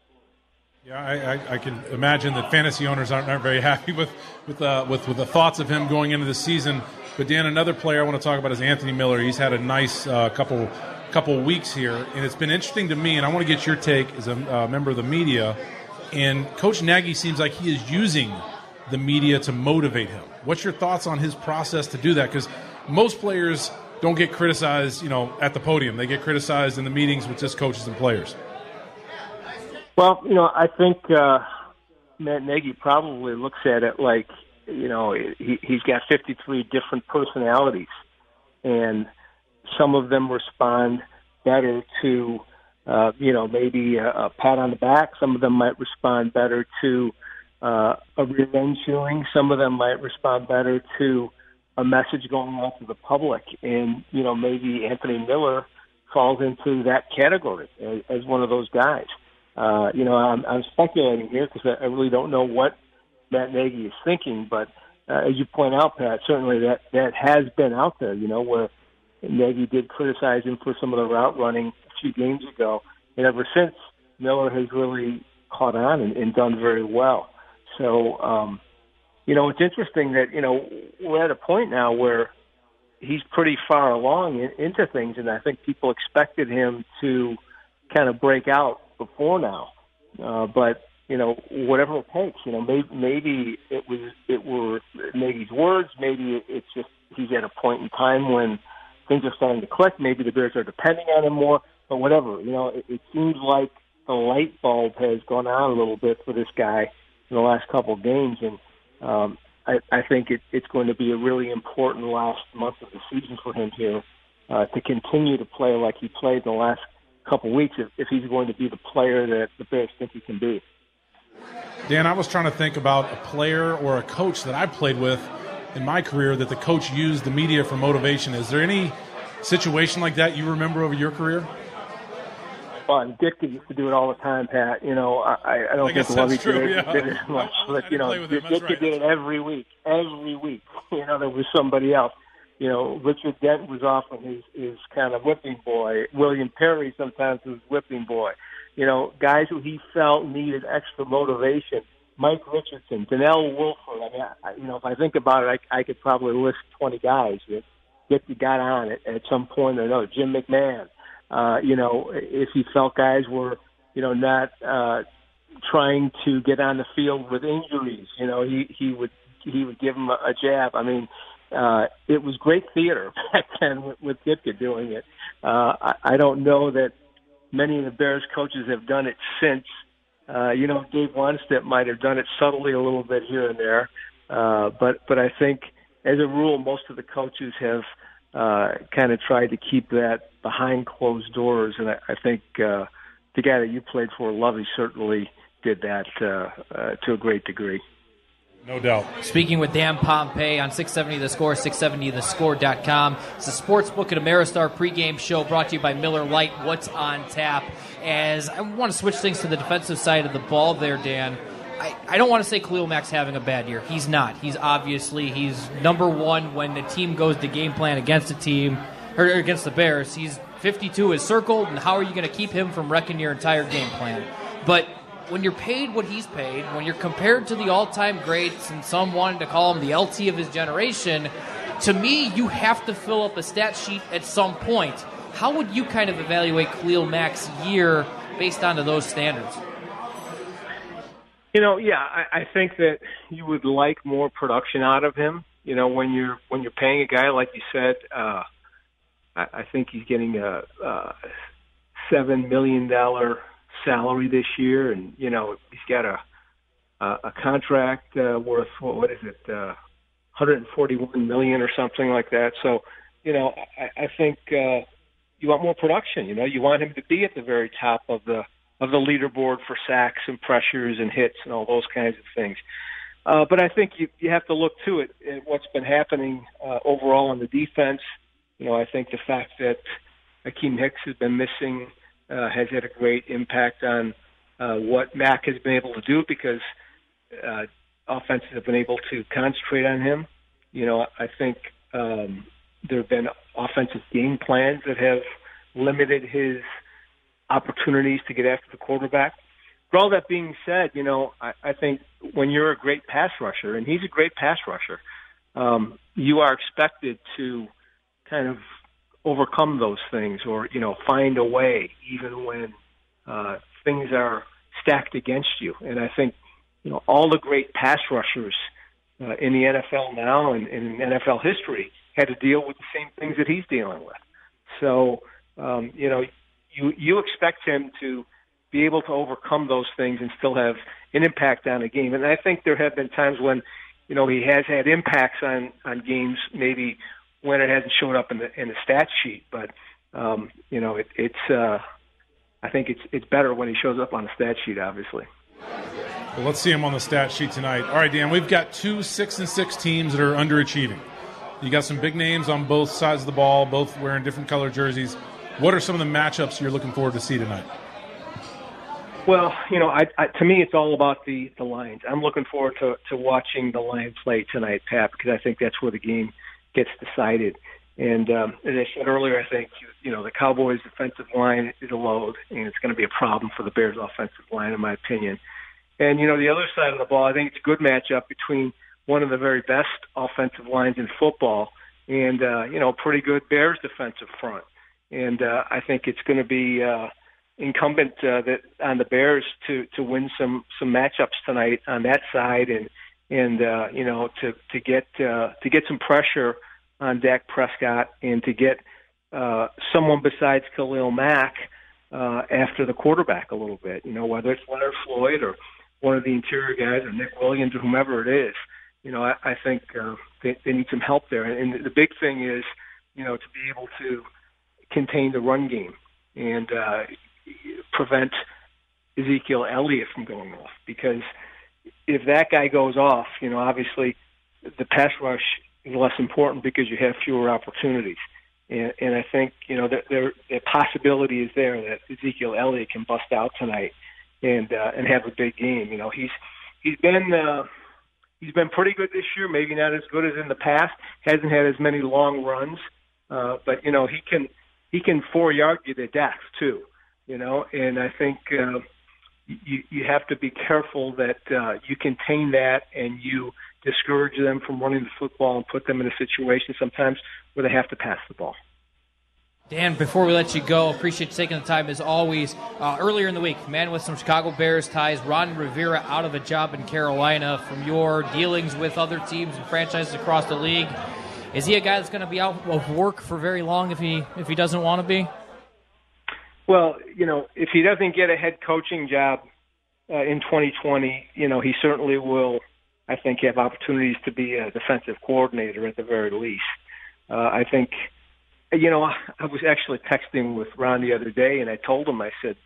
Yeah, I can imagine that fantasy owners aren't very happy with the thoughts of him going into the season. But Dan, another player I want to talk about is Anthony Miller. He's had a nice couple weeks here, and it's been interesting to me. And I want to get your take as a member of the media. And Coach Nagy seems like he is using the media to motivate him. What's your thoughts on his process to do that? Because most players don't get criticized, at the podium. They get criticized in the meetings with just coaches and players. Well, I think Matt Nagy probably looks at it like, he's got 53 different personalities, and some of them respond better to, maybe a pat on the back. Some of them might respond better to a revenge showing. Some of them might respond better to a message going out to the public. And, maybe Anthony Miller falls into that category as one of those guys. I'm speculating here because I really don't know what Matt Nagy is thinking. But as you point out, Pat, certainly that has been out there, where Nagy did criticize him for some of the route running a few games ago. And ever since, Miller has really caught on and done very well. So, it's interesting that, we're at a point now where he's pretty far along into things, and I think people expected him to kind of break out before now. But, whatever it takes, maybe it were Nagy's words, maybe it's just he's at a point in time when things are starting to click. Maybe the Bears are depending on him more, but whatever. It seems like the light bulb has gone on a little bit for this guy in the last couple of games, and I think it's going to be a really important last month of the season for him here to continue to play like he played the last couple of weeks if he's going to be the player that the Bears think he can be. Dan, I was trying to think about a player or a coach that I played with in my career that the coach used the media for motivation. Is there any situation like that you remember over your career? Well, Dick used to do it all the time, Pat. I don't think Lovie did it as much. But, Dick did it every week. Every week. There was somebody else. Richard Dent was often his kind of whipping boy. William Perry sometimes was whipping boy. Guys who he felt needed extra motivation. Mike Richardson, Donnell Wilford. If I think about it, I could probably list 20 guys that got on it at some point or another. Jim McMahon. If he felt guys were, not trying to get on the field with injuries, he would give them a jab. It was great theater back then with Ditka doing it. I don't know that many of the Bears coaches have done it since. Dave Wannstedt might have done it subtly a little bit here and there, but I think as a rule, most of the coaches have kind of tried to keep that behind closed doors, and I think the guy that you played for, Lovie, certainly did that to a great degree. No doubt. Speaking with Dan Pompei on 670 The Score, 670thescore.com. It's a Sportsbook at Ameristar pregame show brought to you by Miller Lite. What's on tap? As I want to switch things to the defensive side of the ball there, Dan. I don't want to say Khalil Mack's having a bad year. He's not. He's number one when the team goes to game plan against a team, or against the Bears. He's 52 is circled, and how are you going to keep him from wrecking your entire game plan? But when you're paid what he's paid, when you're compared to the all-time greats, and some wanted to call him the LT of his generation, to me, you have to fill up a stat sheet at some point. How would you kind of evaluate Khalil Mack's year based on those standards? I think that you would like more production out of him. When you're paying a guy like you said, I think he's getting a $7 million salary this year, and he's got a contract worth what is it, $141 million or something like that. So, I think you want more production. You want him to be at the very top of the leaderboard for sacks and pressures and hits and all those kinds of things. But I think you have to look to it at what's been happening overall on the defense. I think the fact that Akeem Hicks has been missing has had a great impact on what Mack has been able to do because offenses have been able to concentrate on him. I think there have been offensive game plans that have limited his opportunities to get after the quarterback. But all that being said, I think when you're a great pass rusher, and he's a great pass rusher, you are expected to kind of overcome those things or, find a way even when things are stacked against you. And I think, all the great pass rushers in the NFL now and in NFL history had to deal with the same things that he's dealing with. So, you expect him to be able to overcome those things and still have an impact on a game. And I think there have been times when, he has had impacts on games, maybe when it hasn't showed up in the stat sheet. But, I think it's better when he shows up on the stat sheet, obviously. Well, let's see him on the stat sheet tonight. All right, Dan, we've got 2 6-6 teams that are underachieving. You got some big names on both sides of the ball, both wearing different color jerseys. What are some of the matchups you're looking forward to see tonight? Well, to me, it's all about the Lions. I'm looking forward to watching the Lions play tonight, Pat, because I think that's where the game gets decided. And as I said earlier, I think, the Cowboys' defensive line is a load, and it's going to be a problem for the Bears' offensive line, in my opinion. And, the other side of the ball, I think it's a good matchup between one of the very best offensive lines in football and, pretty good Bears defensive front. And I think it's going to be incumbent on the Bears to win some matchups tonight on that side and to get some pressure on Dak Prescott and to get someone besides Khalil Mack after the quarterback a little bit, whether it's Leonard Floyd or one of the interior guys or Nick Williams or whomever it is. I think they need some help there. And the big thing is, to be able to contain the run game and prevent Ezekiel Elliott from going off. Because if that guy goes off, obviously the pass rush is less important because you have fewer opportunities. And I think, the possibility is there that Ezekiel Elliott can bust out tonight and have a big game. He's been pretty good this year, maybe not as good as in the past. Hasn't had as many long runs, but he can 4-yard you to death too. And I think you have to be careful that you contain that and you discourage them from running the football and put them in a situation sometimes where they have to pass the ball. Dan, before we let you go, appreciate you taking the time as always. Earlier in the week, man with some Chicago Bears ties, Ron Rivera out of a job in Carolina. From your dealings with other teams and franchises across the league, is he a guy that's going to be out of work for very long if he doesn't want to be? Well, if he doesn't get a head coaching job in 2020, he certainly will, I think, have opportunities to be a defensive coordinator at the very least. I think, I was actually texting with Ron the other day, and I told him, I said,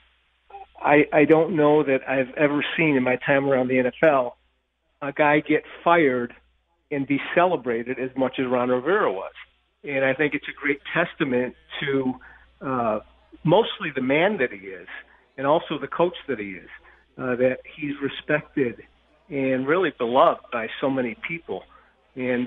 I don't know that I've ever seen in my time around the NFL a guy get fired and be celebrated as much as Ron Rivera was. And I think it's a great testament to mostly the man that he is and also the coach that he is, that he's respected and really beloved by so many people. And,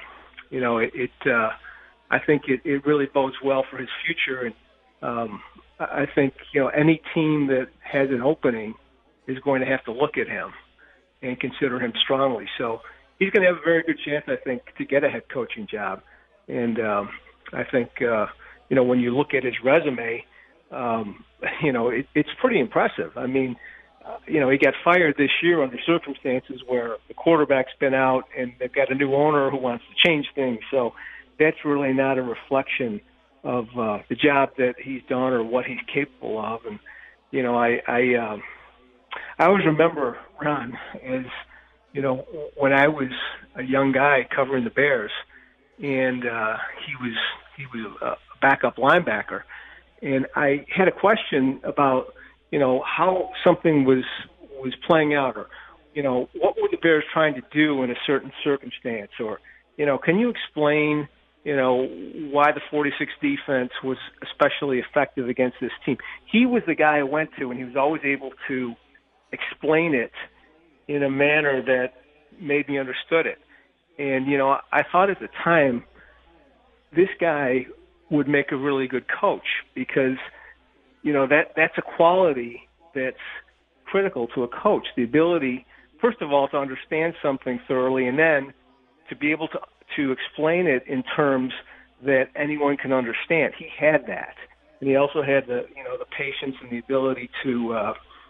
I think it really bodes well for his future. And I think, any team that has an opening is going to have to look at him and consider him strongly. So he's going to have a very good chance, I think, to get a head coaching job. And I think, when you look at his resume, it's pretty impressive. I mean, he got fired this year under circumstances where the quarterback's been out and they've got a new owner who wants to change things. So that's really not a reflection of the job that he's done or what he's capable of. And, I always remember Ron as, when I was a young guy covering the Bears and he was a backup linebacker. And I had a question about, how something was playing out or, what were the Bears trying to do in a certain circumstance? Or, can you explain, why the 46 defense was especially effective against this team? He was the guy I went to, and he was always able to explain it in a manner that made me understood it. And, I thought at the time, this guy would make a really good coach because that's a quality that's critical to a coach. The ability, first of all, to understand something thoroughly, and then to be able to explain it in terms that anyone can understand. He had that, and he also had the patience and the ability to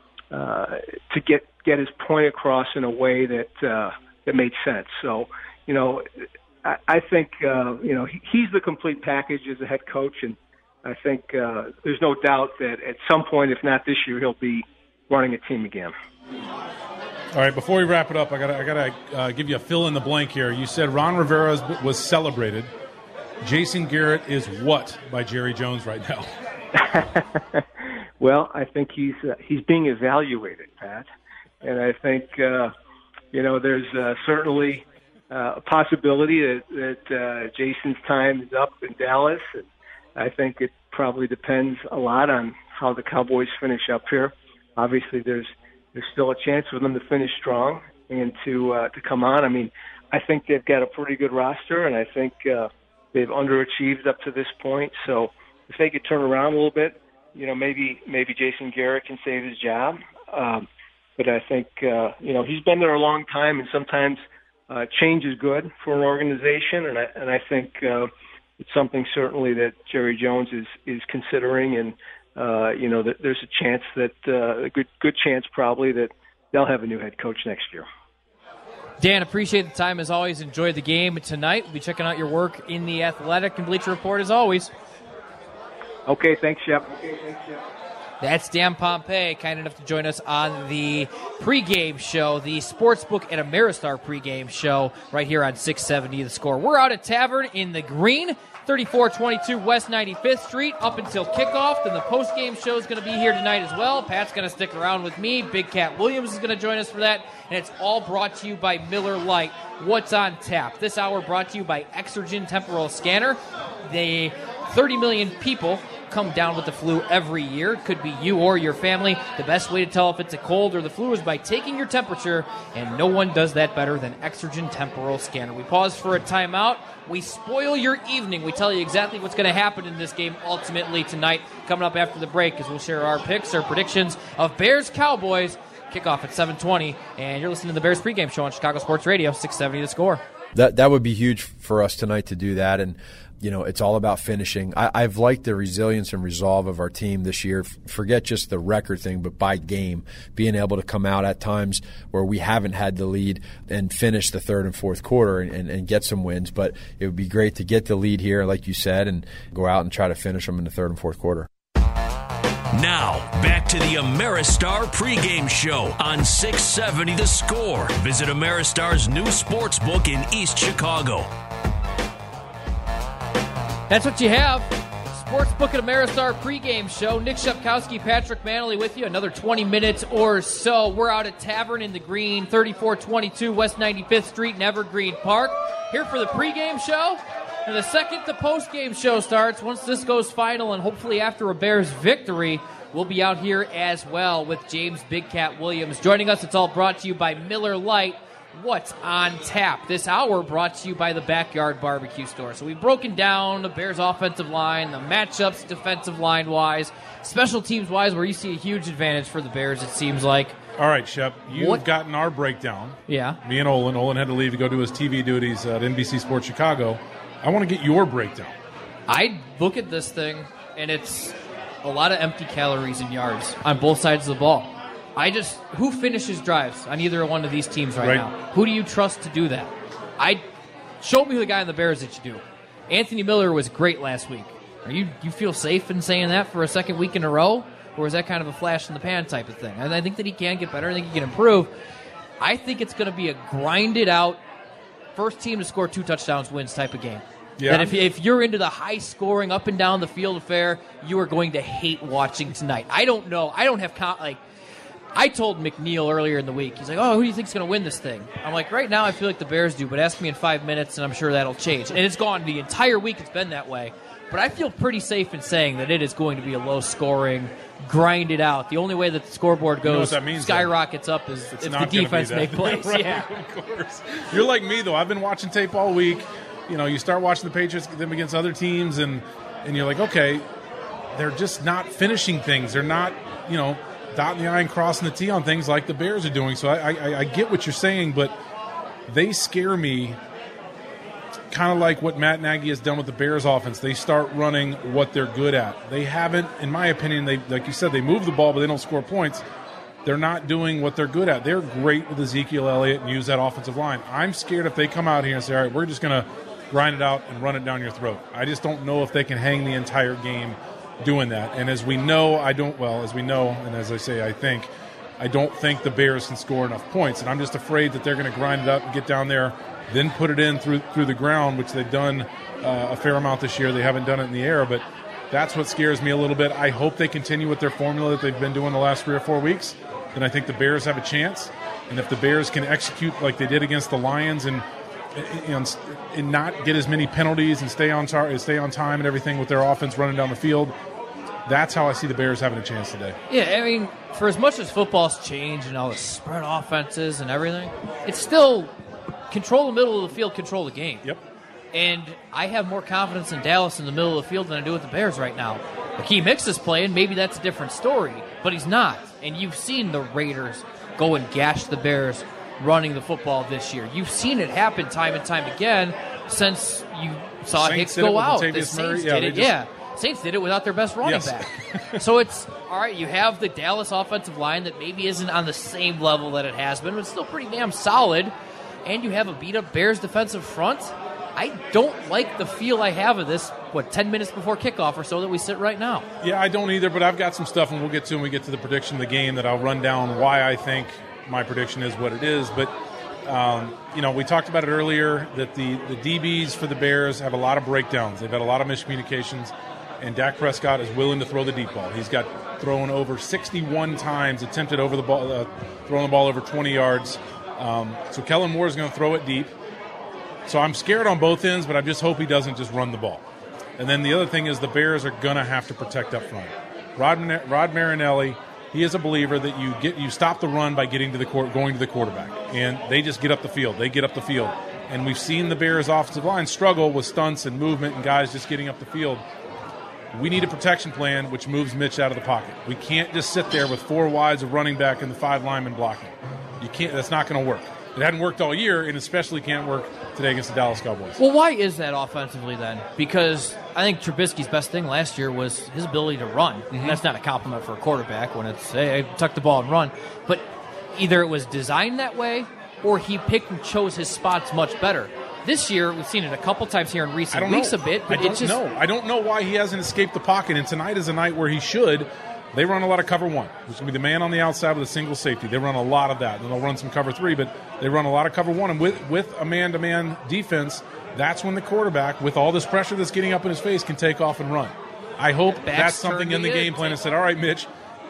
get his point across in a way that made sense. So, I think he's the complete package as a head coach, and I think there's no doubt that at some point, if not this year, he'll be running a team again. All right, before we wrap it up, I gotta give you a fill in the blank here. You said Ron Rivera was celebrated. Jason Garrett is what by Jerry Jones right now? Well, I think he's being evaluated, Pat, and I think there's certainly a possibility that Jason's time is up in Dallas. And I think it probably depends a lot on how the Cowboys finish up here. Obviously, there's still a chance for them to finish strong and to come on. I mean, I think they've got a pretty good roster, and I think they've underachieved up to this point. So if they could turn around a little bit, maybe Jason Garrett can save his job. But I think he's been there a long time, and sometimes change is good for an organization. And I think it's something certainly that Jerry Jones is considering, and that there's a chance that a good chance probably that they'll have a new head coach next year. Dan, appreciate the time as always. Enjoy the game tonight. We'll be checking out your work in the Athletic and Bleacher Report as always. Okay, thanks, Shep. That's Dan Pompei, kind enough to join us on the pregame show, the Sportsbook at Ameristar pregame show, right here on 670 The Score. We're out at Tavern in the Green, 3422 West 95th Street, up until kickoff. Then the postgame show is going to be here tonight as well. Pat's going to stick around with me. Big Cat Williams is going to join us for that. And it's all brought to you by Miller Lite. What's on tap? This hour brought to you by Exergen Temporal Scanner. The 30 million people come down with the flu every year. It could be you or your family. The best way to tell if it's a cold or the flu is by taking your temperature, and no one does that better than Exergen Temporal Scanner. We pause for a timeout. We spoil your evening. We tell you exactly what's going to happen in this game ultimately tonight. Coming up after the break, as we'll share our picks, our predictions of Bears-Cowboys. Kickoff at 7:20, and you're listening to the Bears pregame show on Chicago Sports Radio, 670 The Score. That would be huge for us tonight to do that, and it's all about finishing. I've liked the resilience and resolve of our team this year. Forget just the record thing, but by game, being able to come out at times where we haven't had the lead and finish the third and fourth quarter and get some wins. But it would be great to get the lead here, like you said, and go out and try to finish them in the third and fourth quarter. Now, back to the Ameristar pregame show on 670 The Score. Visit Ameristar's new sports book in East Chicago. That's what you have. Sportsbook at Ameristar pregame show. Nick Shepkowski, Patrick Manley with you. Another 20 minutes or so. We're out at Tavern in the Green, 3422 West 95th Street in Evergreen Park. Here for the pregame show. And the second the postgame show starts, once this goes final and hopefully after a Bears victory, we'll be out here as well with James Big Cat Williams. Joining us, it's all brought to you by Miller Lite. What's on tap? This hour brought to you by the Backyard Barbecue Store. So we've broken down the Bears offensive line, the matchups defensive line-wise, special teams-wise, where you see a huge advantage for the Bears, it seems like. All right, Shep, you've gotten our breakdown. Yeah. Me and Olin. Olin had to leave to go do his TV duties at NBC Sports Chicago. I want to get your breakdown. I look at this thing, and it's a lot of empty calories and yards on both sides of the ball. Who finishes drives on either one of these teams right now? Who do you trust to do that? Show me the guy on the Bears that you do. Anthony Miller was great last week. You feel safe in saying that for a second week in a row? Or is that kind of a flash in the pan type of thing? And I think that he can get better. I think he can improve. I think it's going to be a grinded out, first team to score 2 touchdowns wins type of game. Yeah. That if you're into the high scoring, up and down the field affair, you are going to hate watching tonight. I don't know. I don't have I told McNeil earlier in the week, he's like, who do you think's going to win this thing? I'm like, right now I feel like the Bears do, but ask me in 5 minutes and I'm sure that'll change. And it's gone the entire week, it's been that way. But I feel pretty safe in saying that it is going to be a low-scoring, grinded out. The only way that the scoreboard goes skyrockets up is if the defense make plays. Right, yeah, of course. You're like me, though. I've been watching tape all week. You start watching the Patriots them against other teams, and you're like, okay, they're just not finishing things. They're not, dotting the I and crossing the T on things like the Bears are doing. So I get what you're saying, but they scare me kind of like what Matt Nagy has done with the Bears offense. They start running what they're good at. They haven't, in my opinion, like you said, they move the ball, but they don't score points. They're not doing what they're good at. They're great with Ezekiel Elliott and use that offensive line. I'm scared if they come out here and say, all right, we're just going to grind it out and run it down your throat. I just don't know if they can hang the entire game doing that. And as we know, and as I say, I don't think the Bears can score enough points. And I'm just afraid that they're going to grind it up and get down there, then put it in through the ground, which they've done a fair amount this year. They haven't done it in the air, but that's what scares me a little bit. I hope they continue with their formula that they've been doing the last 3 or 4 weeks. Then I think the Bears have a chance. And if the Bears can execute like they did against the Lions and not get as many penalties and stay on time and everything with their offense running down the field, that's how I see the Bears having a chance today. Yeah, I mean, for as much as football's changed and all the spread offenses and everything, it's still control the middle of the field, control the game. Yep. And I have more confidence in Dallas in the middle of the field than I do with the Bears right now. Hakeem Hicks is playing, maybe that's a different story, but he's not. And you've seen the Raiders go and gash the Bears running the football this year. You've seen it happen time and time again since you saw Hicks go out. The Saints did it. Saints did it without their best running back. So it's, all right, you have the Dallas offensive line that maybe isn't on the same level that it has been, but it's still pretty damn solid. And you have a beat-up Bears defensive front. I don't like the feel I have of this, 10 minutes before kickoff or so that we sit right now. Yeah, I don't either, but I've got some stuff, and we'll get to when we get to the prediction of the game that I'll run down why I think my prediction is what it is. But, we talked about it earlier that the DBs for the Bears have a lot of breakdowns. They've had a lot of miscommunications, and Dak Prescott is willing to throw the deep ball. He's got thrown over 61 times, attempted over the ball, throwing the ball over 20 yards. So Kellen Moore is going to throw it deep. So I'm scared on both ends, but I just hope he doesn't just run the ball. And then the other thing is the Bears are going to have to protect up front. Rod Marinelli, he is a believer that you stop the run by going to the quarterback, and they just get up the field. They get up the field, and we've seen the Bears' offensive line struggle with stunts and movement and guys just getting up the field. We need a protection plan which moves Mitch out of the pocket. We can't just sit there with 4 wides of running back and the 5 linemen blocking. You can't. That's not going to work. It hadn't worked all year, and especially can't work today against the Dallas Cowboys. Well, why is that offensively then? Because I think Trubisky's best thing last year was his ability to run. Mm-hmm. And that's not a compliment for a quarterback when it's, hey, tuck the ball and run. But either it was designed that way or he picked and chose his spots much better. This year, we've seen it a couple times here in recent weeks a bit. But I don't know why he hasn't escaped the pocket, and tonight is a night where he should. They run a lot of cover 1, which is going to be the man on the outside with a single safety. They run a lot of that. Then they'll run some cover 3, but they run a lot of cover 1. And with a man-to-man defense, that's when the quarterback, with all this pressure that's getting up in his face, can take off and run. I hope that's something in the game plan and said, all right, Mitch,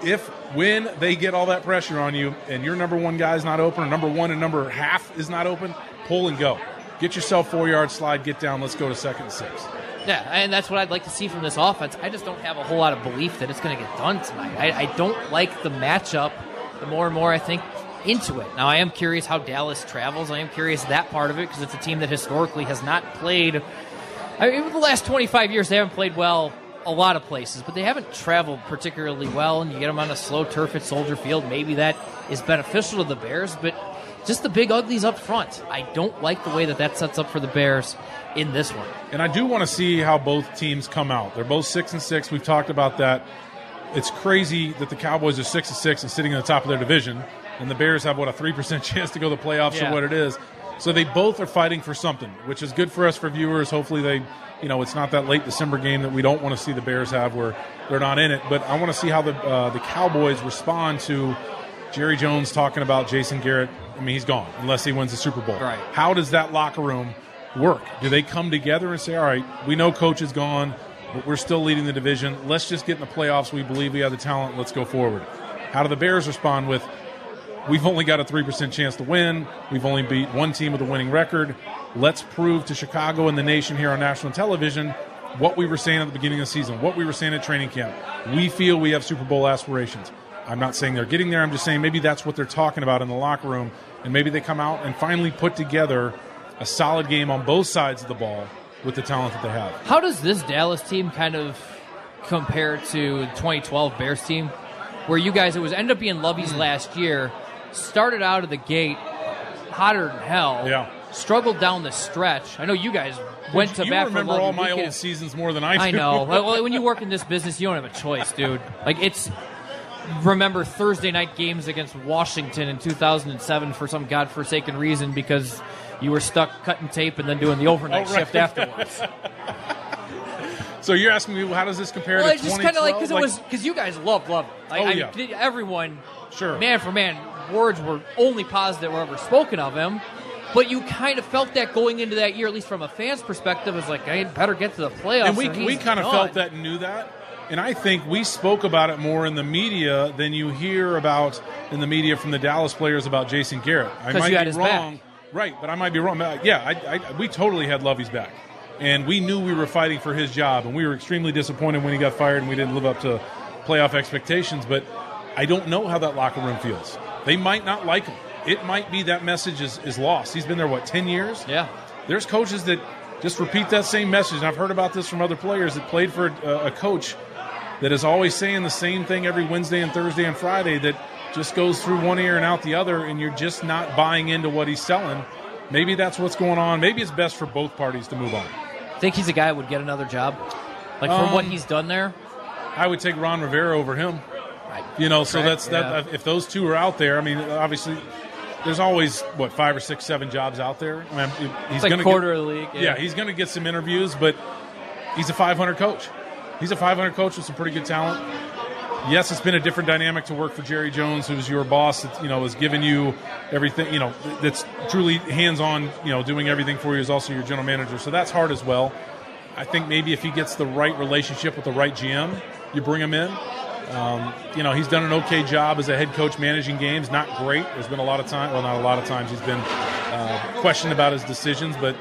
when they get all that pressure on you and your number 1 guy is not open or number 1 and number half is not open, pull and go. Get yourself 4-yard slide, get down, let's go to 2nd and 6. Yeah, and that's what I'd like to see from this offense. I just don't have a whole lot of belief that it's going to get done tonight. I don't like the matchup the more and more I think into it. Now, I am curious how Dallas travels. I am curious that part of it because it's a team that historically has not played. Over the last 25 years, they haven't played well a lot of places, but they haven't traveled particularly well, and you get them on a slow turf at Soldier Field. Maybe that is beneficial to the Bears, but just the big uglies up front. I don't like the way that sets up for the Bears in this one. And I do want to see how both teams come out. They're both 6-6. We've talked about that. It's crazy that the Cowboys are 6-6 and sitting at the top of their division, and the Bears have, a 3% chance to go to the playoffs or what it is. So they both are fighting for something, which is good for us for viewers. Hopefully they, it's not that late December game that we don't want to see the Bears have where they're not in it. But I want to see how the Cowboys respond to Jerry Jones talking about Jason Garrett. I mean, he's gone unless he wins the Super Bowl. Right. How does that locker room work? Do they come together and say, all right, we know coach is gone, but we're still leading the division. Let's just get in the playoffs. We believe we have the talent. Let's go forward. How do the Bears respond with, we've only got a 3% chance to win. We've only beat one team with a winning record. Let's prove to Chicago and the nation here on national television what we were saying at the beginning of the season, what we were saying at training camp. We feel we have Super Bowl aspirations. I'm not saying they're getting there. I'm just saying maybe that's what they're talking about in the locker room, and maybe they come out and finally put together a solid game on both sides of the ball with the talent that they have. How does this Dallas team kind of compared to the 2012 Bears team, where you guys, ended up being Lovey's last year, started out of the gate hotter than hell. Yeah. Struggled down the stretch. I know you guys went to bat for Lovey. You remember all my old seasons more than I do. I know. Well, when you work in this business, you don't have a choice, dude. Like, remember Thursday night games against Washington in 2007 for some godforsaken reason because you were stuck cutting tape and then doing the overnight shift afterwards. So you're asking me, how does this compare to 2012? Well, it's just kind of because you guys loved it. Everyone, sure, man for man, words were only positive were ever spoken of him. But you kind of felt that going into that year, at least from a fan's perspective, was like, I better get to the playoffs. And we kind of felt that and knew that. And I think we spoke about it more in the media than you hear about in the media from the Dallas players about Jason Garrett. I might be wrong. Right, but I might be wrong. Yeah, we totally had Lovey's back. And we knew we were fighting for his job, and we were extremely disappointed when he got fired and we didn't live up to playoff expectations. But I don't know how that locker room feels. They might not like him. It might be that message is lost. He's been there, 10 years? Yeah. There's coaches that just repeat that same message, and I've heard about this from other players that played for a coach that is always saying the same thing every Wednesday and Thursday and Friday that just goes through one ear and out the other, and you're just not buying into what he's selling. Maybe that's what's going on. Maybe it's best for both parties to move on. Think he's a guy who would get another job? Like, from what he's done there? I would take Ron Rivera over him. So that's that. If those two are out there, I mean, obviously – there's always, 5 or 6, 7 jobs out there. I mean, he's like quarter of the league. Yeah, he's going to get some interviews, but he's a 500 coach. He's a 500 coach with some pretty good talent. Yes, it's been a different dynamic to work for Jerry Jones, who's your boss, that, has given you everything, that's truly hands-on, doing everything for you, is also your general manager. So that's hard as well. I think maybe if he gets the right relationship with the right GM, you bring him in. He's done an okay job as a head coach managing games. Not great. There's been a lot of time. Well, not a lot of times he's been questioned about his decisions. But,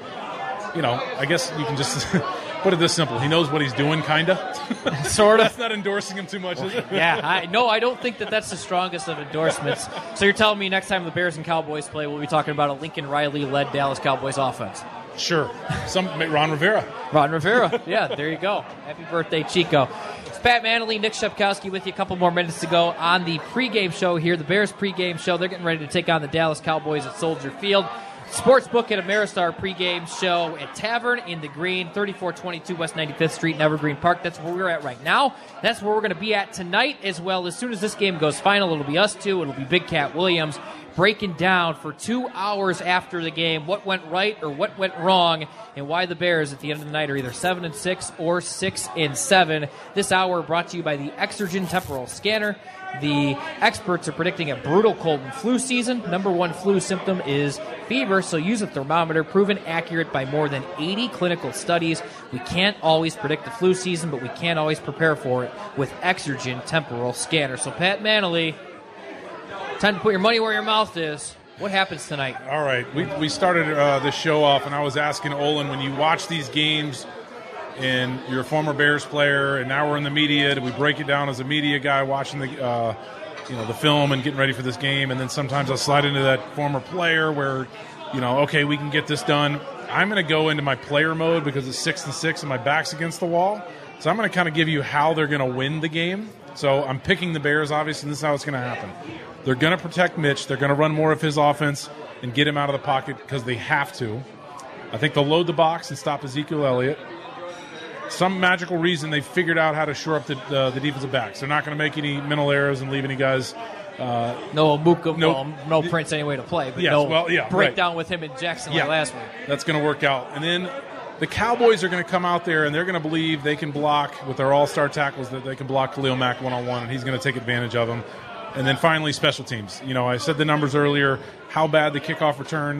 I guess you can just put it this simple. He knows what he's doing, kind of. Sort of. That's not endorsing him too much, is it? Yeah. I don't think that's the strongest of endorsements. So you're telling me next time the Bears and Cowboys play, we'll be talking about a Lincoln Riley-led Dallas Cowboys offense. Sure. Ron Rivera. Ron Rivera. Yeah, there you go. Happy birthday, Chico. It's Pat Manley, Nick Shepkowski with you. A couple more minutes to go on the pregame show here, the Bears pregame show. They're getting ready to take on the Dallas Cowboys at Soldier Field. Sportsbook at Ameristar pregame show at Tavern in the Green, 3422 West 95th Street in Evergreen Park. That's where we're at right now. That's where we're going to be at tonight as well. As soon as this game goes final, it'll be us two. It'll be Big Cat Williams breaking down for 2 hours after the game what went right or what went wrong and why the Bears at the end of the night are either 7-6 or 6-7. This hour brought to you by the Exergen Temporal Scanner. The experts are predicting a brutal cold and flu season. Number one flu symptom is fever, so use a thermometer, proven accurate by more than 80 clinical studies. We can't always predict the flu season, but we can always prepare for it with Exergen Temporal Scanner. So Pat Manley, time to put your money where your mouth is. What happens tonight? All right. We started this show off, and I was asking Olin, when you watch these games and you're a former Bears player, and now we're in the media, do we break it down as a media guy watching the film and getting ready for this game? And then sometimes I'll slide into that former player where, okay, we can get this done. I'm going to go into my player mode because it's 6-6 and my back's against the wall. So I'm going to kind of give you how they're going to win the game. So I'm picking the Bears, obviously, and this is how it's going to happen. They're going to protect Mitch. They're going to run more of his offense and get him out of the pocket because they have to. I think they'll load the box and stop Ezekiel Elliott. Some magical reason they figured out how to shore up the defensive backs. They're not going to make any mental errors and leave any guys. No Amuka, no Prince anyway to play, but breakdown with him in Jackson like last week. That's going to work out. And then the Cowboys are going to come out there and they're going to believe they can block with their all-star tackles, that they can block Khalil Mack one-on-one, and he's going to take advantage of them. And then finally, special teams. I said the numbers earlier, how bad the kickoff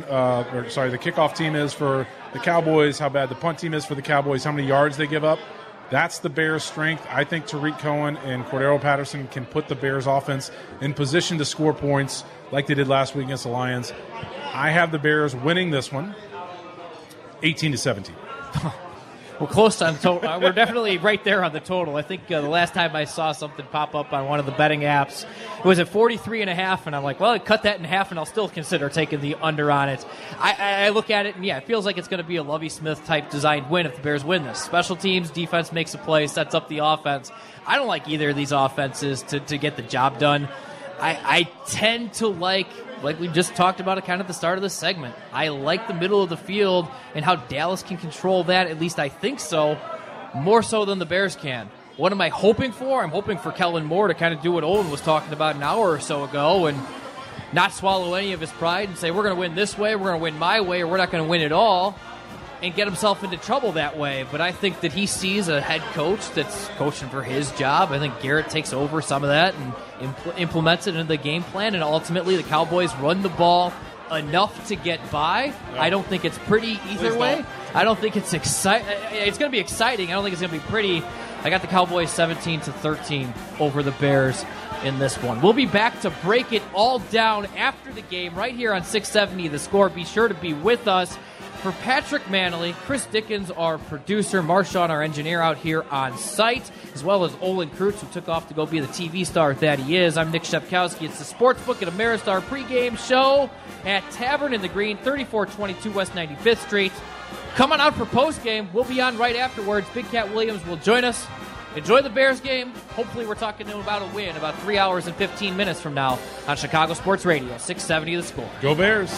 the kickoff team is for the Cowboys, how bad the punt team is for the Cowboys, how many yards they give up. That's the Bears' strength. I think Tariq Cohen and Cordero Patterson can put the Bears' offense in position to score points like they did last week against the Lions. I have the Bears winning this one, 18-17. We're close on total. We're definitely right there on the total. I think the last time I saw something pop up on one of the betting apps, it was at 43.5, and I'm like, well, I'd cut that in half, and I'll still consider taking the under on it. I look at it, and yeah, it feels like it's going to be a Lovie Smith type designed win if the Bears win this. Special teams, defense makes a play, sets up the offense. I don't like either of these offenses to get the job done. I tend to like we just talked about at kind of the start of the segment, I like the middle of the field and how Dallas can control that, at least I think so, more so than the Bears can. What am I hoping for? I'm hoping for Kellen Moore to kind of do what Owen was talking about an hour or so ago and not swallow any of his pride and say, we're going to win this way, we're going to win my way, or we're not going to win at all, and get himself into trouble that way. But I think that he sees a head coach that's coaching for his job. I think Garrett takes over some of that and implements it into the game plan, and ultimately the Cowboys run the ball enough to get by. No. I don't think it's pretty either way. I don't think it's exciting. It's going to be exciting. I don't think it's going to be pretty. I got the Cowboys 17-13 over the Bears in this one. We'll be back to break it all down after the game right here on 670 The Score. Be sure to be with us. For Patrick Manley, Chris Dickens, our producer, Marshawn, our engineer out here on site, as well as Olin Kreutz, who took off to go be the TV star that he is. I'm Nick Shepkowski. It's the Sportsbook at Ameristar pregame show at Tavern in the Green, 3422 West 95th Street. Come on out for postgame. We'll be on right afterwards. Big Cat Williams will join us. Enjoy the Bears game. Hopefully we're talking to him about a win about 3 hours and 15 minutes from now on Chicago Sports Radio, 670 The Score. Go Bears.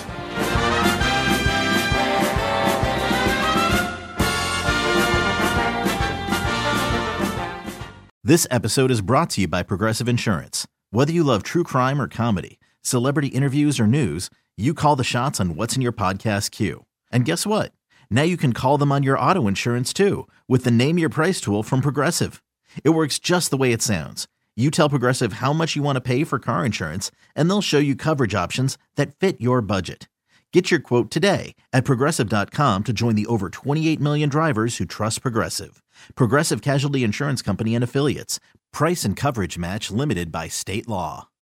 This episode is brought to you by Progressive Insurance. Whether you love true crime or comedy, celebrity interviews or news, you call the shots on what's in your podcast queue. And guess what? Now you can call them on your auto insurance too with the Name Your Price tool from Progressive. It works just the way it sounds. You tell Progressive how much you want to pay for car insurance, and they'll show you coverage options that fit your budget. Get your quote today at Progressive.com to join the over 28 million drivers who trust Progressive. Progressive Casualty Insurance Company and Affiliates. Price and coverage match limited by state law.